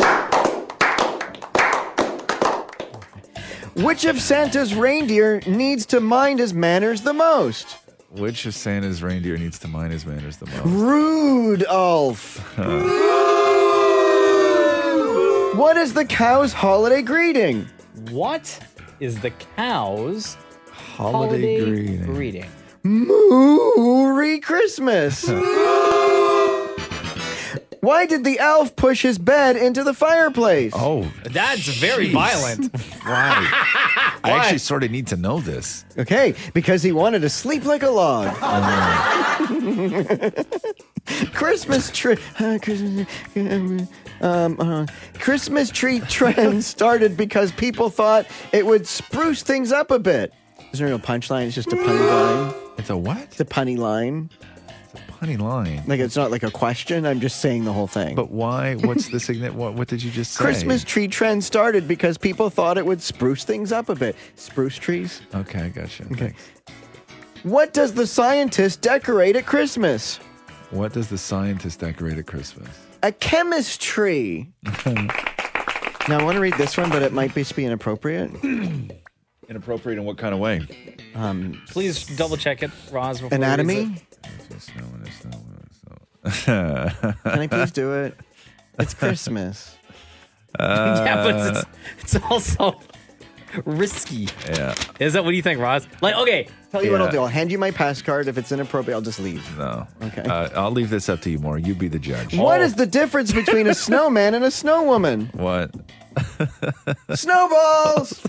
Which of Santa's reindeer needs to mind his manners the most? Which of Santa's reindeer needs to mind his manners the most? Rudolph. What is the cow's holiday greeting? What is the cow's holiday greeting? Merry Christmas. Why did the elf push his bed into the fireplace? Oh, that's very violent. Why? I actually sort of need to know this. Okay, because he wanted to sleep like a log. Christmas tree. Christmas tree trend started because people thought it would spruce things up a bit. There's no real punchline. It's just a punny line. It's a what? It's a punny line. Punny line. Like, it's not like a question. I'm just saying the whole thing. But why? What's the significant? What did you just say? Christmas tree trend started because people thought it would spruce things up a bit. Spruce trees. Okay, I gotcha. Okay. What does the scientist decorate at Christmas? What does the scientist decorate at Christmas? A chemistry. Now, I want to read this one, but it might be inappropriate. Inappropriate in what kind of way? Please double check it, Roz. Before Anatomy? Can I please do it? It's Christmas. Yeah, but it's also risky. Yeah. Is that what do you think, Roz? Like, okay. Tell you what I'll do. I'll hand you my pass card. If it's inappropriate, I'll just leave. No. Okay. I'll leave this up to you, Maury. You be the judge. What is the difference between a snowman and a snow woman? What? Snowballs!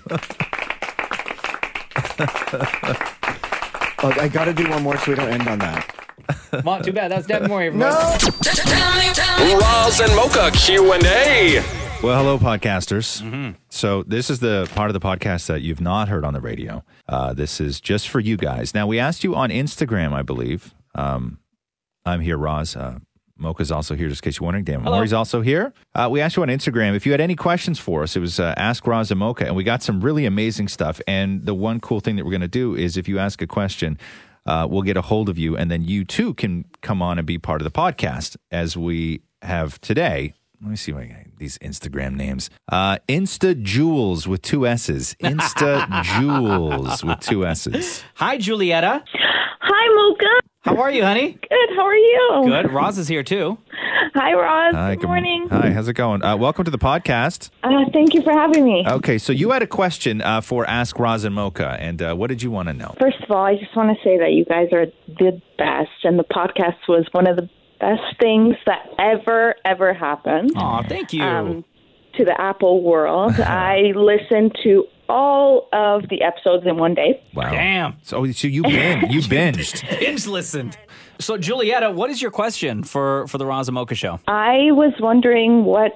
Oh, I got to do one more so we don't end on that. Well, too bad. That's Devin Maury. No. Roz and Mocha Q&A. Well, hello, podcasters. So this is the part of the podcast that you've not heard on the radio. This is just for you guys. Now, we asked you on Instagram, I believe. I'm here, Roz. Mocha's also here, just in case you're wondering. Dan Hello. Maury's also here. We asked you on Instagram if you had any questions for us. It was Ask Roz and Mocha, and we got some really amazing stuff. And the one cool thing that we're going to do is if you ask a question, we'll get a hold of you, and then you too can come on and be part of the podcast as we have today. Let me see what these Instagram names. Insta Jules with 2 S's. Insta Jules with 2 S's. Hi, Julietta. Hi, Mocha. How are you, honey? Good. How are you? Good. Roz is here, too. Hi, Roz. Hi, good morning. Hi, how's it going? Welcome to the podcast. Thank you for having me. Okay, so you had a question for Ask Roz and Mocha, and what did you want to know? First of all, I just want to say that you guys are the best, and the podcast was one of the best things that ever happened. Aw, thank you. To the Apple world. I listened to all of the episodes in one day. Wow. Damn. So you binged. Binge listened. So, Julietta, what is your question for the Roz and Mocha show? I was wondering what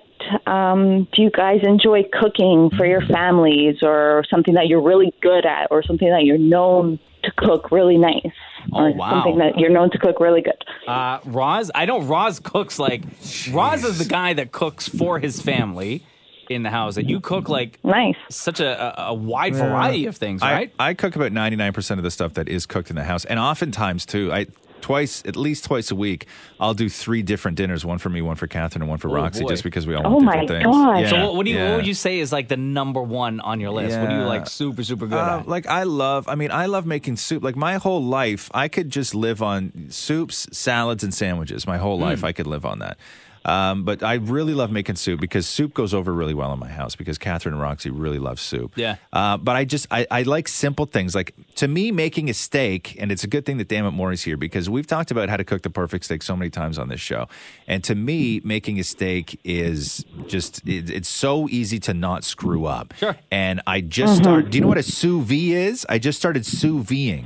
do you guys enjoy cooking for your families, or something that you're really good at, or something that you're known to cook really nice? Oh, or wow. something that you're known to cook really good. Roz, I know Roz cooks Roz is the guy that cooks for his family in the house, and you cook nice, such a wide variety of things, right? I cook about 99% of the stuff that is cooked in the house, and oftentimes too, at least twice a week, I'll do 3 different dinners, one for me, one for Catherine, and one for Roxy, boy. just because we all want different things. Yeah, so what would you say is the number one on your list? What do you super good at? I love making soup. Like my whole life, I could just live on soups, salads, and sandwiches. My whole life, I could live on that. But I really love making soup because soup goes over really well in my house because Catherine and Roxy really love soup. Yeah. But I like simple things. Like, to me, making a steak, and it's a good thing that Dammit Maury's here because we've talked about how to cook the perfect steak so many times on this show. And to me, making a steak is just, it's so easy to not screw up. Sure. And I just started, do you know what a sous vide is? I just started sous videing.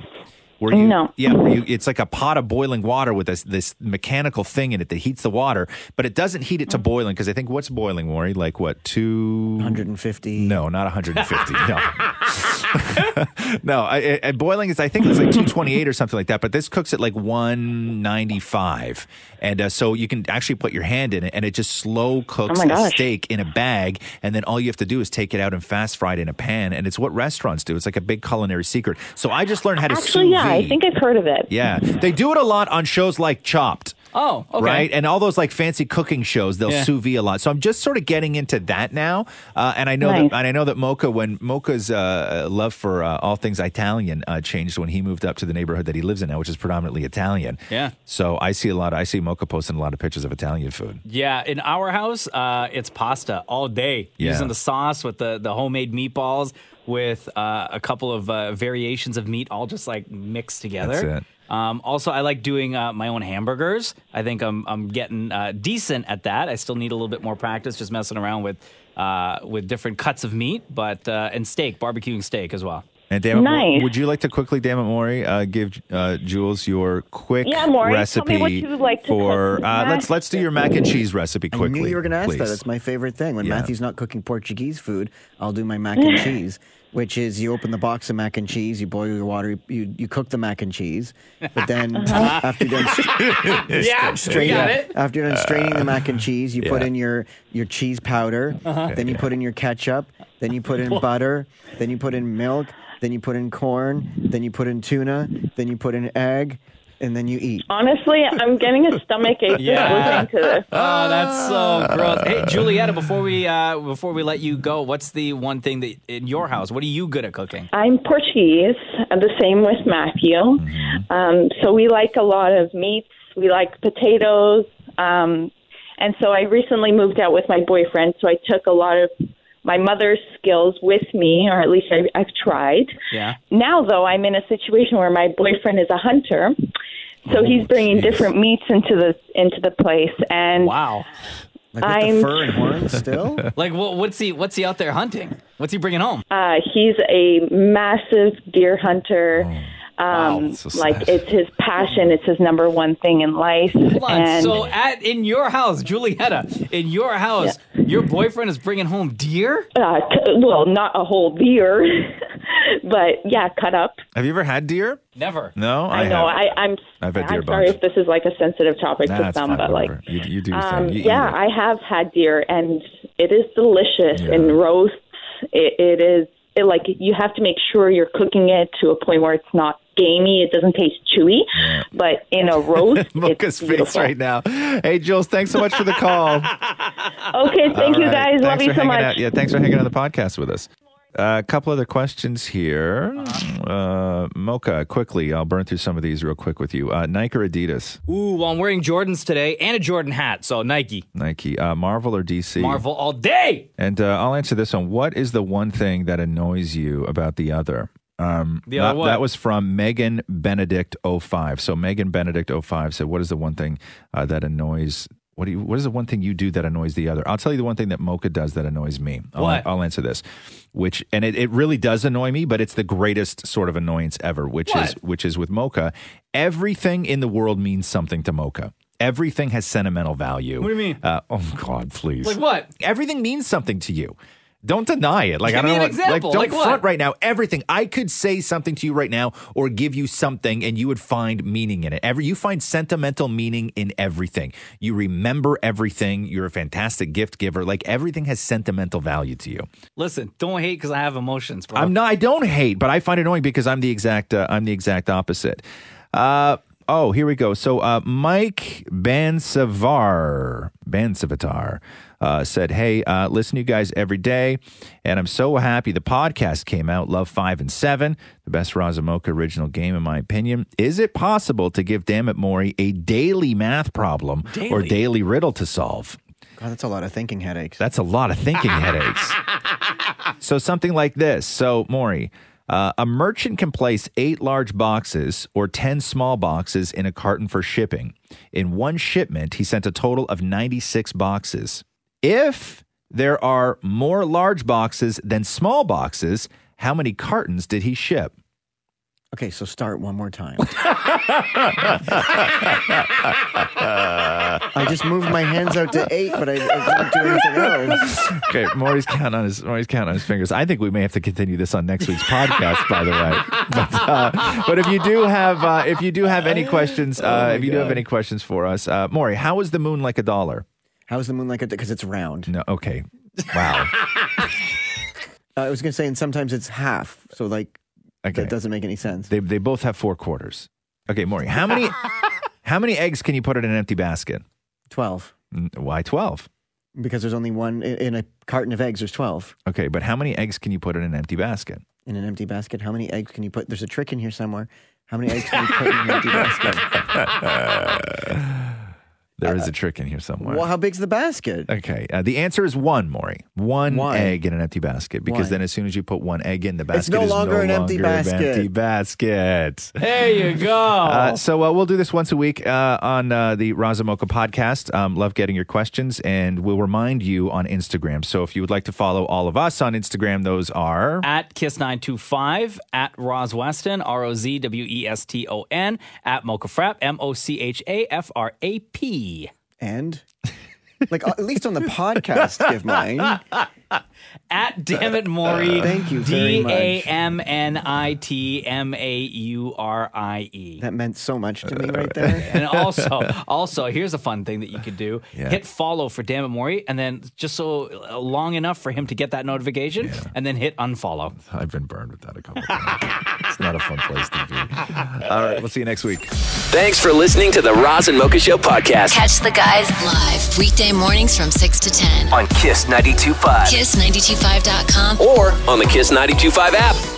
It's like a pot of boiling water with this mechanical thing in it that heats the water, but it doesn't heat it to boiling because I think what's boiling, Maury? Like what, 250? No, not 150. No, boiling is, I think it's like 228 or something like that, but this cooks at like 195. And so you can actually put your hand in it and it just slow cooks a steak in a bag. And then all you have to do is take it out and fast fry it in a pan. And it's what restaurants do. It's like a big culinary secret. So I just learned how to sous vide. I think I've heard of it. Yeah. They do it a lot on shows like Chopped. Oh, okay. Right? And all those like fancy cooking shows, they'll sous vide a lot. So I'm just sort of getting into that now. And I know that Mocha, when Mocha's love for all things Italian changed when he moved up to the neighborhood that he lives in now, which is predominantly Italian. Yeah. So I see Mocha posting a lot of pictures of Italian food. Yeah, in our house, it's pasta all day. Yeah. Using the sauce with the homemade meatballs with a couple of variations of meat all just like mixed together. That's it. Also, I like doing my own hamburgers. I think I'm getting decent at that. I still need a little bit more practice, just messing around with different cuts of meat, but and steak, barbecuing steak as well. And Dammit, would you like to quickly, Dammit Maury, give Jules your quick recipe tell me what you would like to for? cook. Let's do your mac and cheese recipe quickly. I knew you were going to ask that. It's my favorite thing. When Matthew's not cooking Portuguese food, I'll do my mac and cheese, which is you open the box of mac and cheese, you boil your water, you cook the mac and cheese, but then after you're done straining the mac and cheese, you put in your cheese powder, then you put in your ketchup, then you put in butter, then you put in milk, then you put in corn, then you put in tuna, then you put in egg, and then you eat. Honestly, I'm getting a stomach ache just listening to this. Oh, that's so gross. Hey, Julietta, before we let you go, what's the one thing that in your house? What are you good at cooking? I'm Portuguese, and the same with Matthew. So we like a lot of meats. We like potatoes. And so I recently moved out with my boyfriend, so I took a lot of my mother's skills with me, or at least I've tried. Yeah. Now, though, I'm in a situation where my boyfriend is a hunter, so he's bringing different meats into the place. And wow, like with the fur and horns still. Like, what's he out there hunting? What's he bringing home? He's a massive deer hunter. So like it's his passion. It's his number one thing in life. Hold on. And So in your house, Julietta, in your house, your boyfriend is bringing home deer? well, not a whole deer. But yeah, cut up. Have you ever had deer? Never. No, I know. have. I've had deer I'm sorry bunch. if this is like a sensitive topic Nah, to it's some, fine, but like, whatever. You do your thing. You eat yeah, it. I have had deer, and it is delicious in roasts. It is like you have to make sure you're cooking it to a point where it's not gamey. It doesn't taste chewy, but in a roast, Mocha's it's face beautiful. right now. Hey, Jules, thanks so much for the call. Okay, thank All you right. guys. Love Thanks you for so hanging much. out. Yeah, thanks for hanging on the podcast with us. A couple other questions here. Mocha, quickly, I'll burn through some of these real quick with you. Nike or Adidas? Ooh, well, I'm wearing Jordans today and a Jordan hat, so Nike. Nike. Marvel or DC? Marvel all day. And I'll answer this one. What is the one thing that annoys you about the other? The other what? That was from Megan Benedict 05. So Megan Benedict 05 said, what is the one thing that annoys... What is the one thing you do that annoys the other? I'll tell you the one thing that Mocha does that annoys me. I'll answer this, and it really does annoy me, but it's the greatest sort of annoyance ever, which is with Mocha. Everything in the world means something to Mocha. Everything has sentimental value. What do you mean? Oh God, please. Like what? Everything means something to you. Don't deny it. Like, Give I don't me know. an example. Don't Like what? front right now. Everything. I could say something to you right now or give you something and you would find meaning in it. You find sentimental meaning in everything. You remember everything. You're a fantastic gift giver. Like, everything has sentimental value to you. Listen, don't hate because I have emotions, bro. I don't hate, but I find it annoying because I'm the exact opposite. Oh, here we go. So Mike Bansavitar said, hey, listen to you guys every day, and I'm so happy the podcast came out. Love 5 and 7, the best Roz and Mocha original game, in my opinion. Is it possible to give Dammit Maury a daily math problem or daily riddle to solve? God, that's a lot of thinking headaches. That's a lot of thinking headaches. So something like this. So, Maury, a merchant can place 8 large boxes or 10 small boxes in a carton for shipping. In one shipment, he sent a total of 96 boxes. If there are more large boxes than small boxes, how many cartons did he ship? Okay, so start one more time. I just moved my hands out to 8, but I didn't do anything else. Okay, Maury's counting on his fingers. I think we may have to continue this on next week's podcast, by the way. But if you do have any questions, have any questions for us, Maury, how is the moon like a dollar? How is the moon like a... Because it's round. No, okay. Wow. I was going to say, and sometimes it's half. So, like, that doesn't make any sense. They both have 4 quarters. Okay, Maury, how many eggs can you put in an empty basket? 12. Why 12? Because there's only one in a carton of eggs. There's 12. Okay, but how many eggs can you put in an empty basket? In an empty basket, how many eggs can you put? There's a trick in here somewhere. How many eggs can you put in an empty basket? There is a trick in here somewhere. Well, how big's the basket? Okay. The answer is 1, Maury. One egg in an empty basket. Because then as soon as you put 1 egg in, the basket it's no longer an empty basket. There you go. So we'll do this once a week on the Roz and Mocha podcast. Love getting your questions, and we'll remind you on Instagram. So if you would like to follow all of us on Instagram, those are... At Kiss925, at Roz Weston, ROZWESTON, at Mocha Frap, MOCHAFRAP. And, like, at least on the podcast, give mine. At Dammit Maury. Thank you very much. DAMNITMAURIE. That meant so much to me right there. And also, here's a fun thing that you could do. Yeah. Hit follow for Dammit Maury, and then just so long enough for him to get that notification, and then hit unfollow. I've been burned with that a couple times. It's not a fun place to be. All right, we'll see you next week. Thanks for listening to the Roz and Mocha Show podcast. Catch the guys live weekday mornings from 6 to 10 on Kiss 92.5. Kiss925.com or on the Kiss 92.5 app.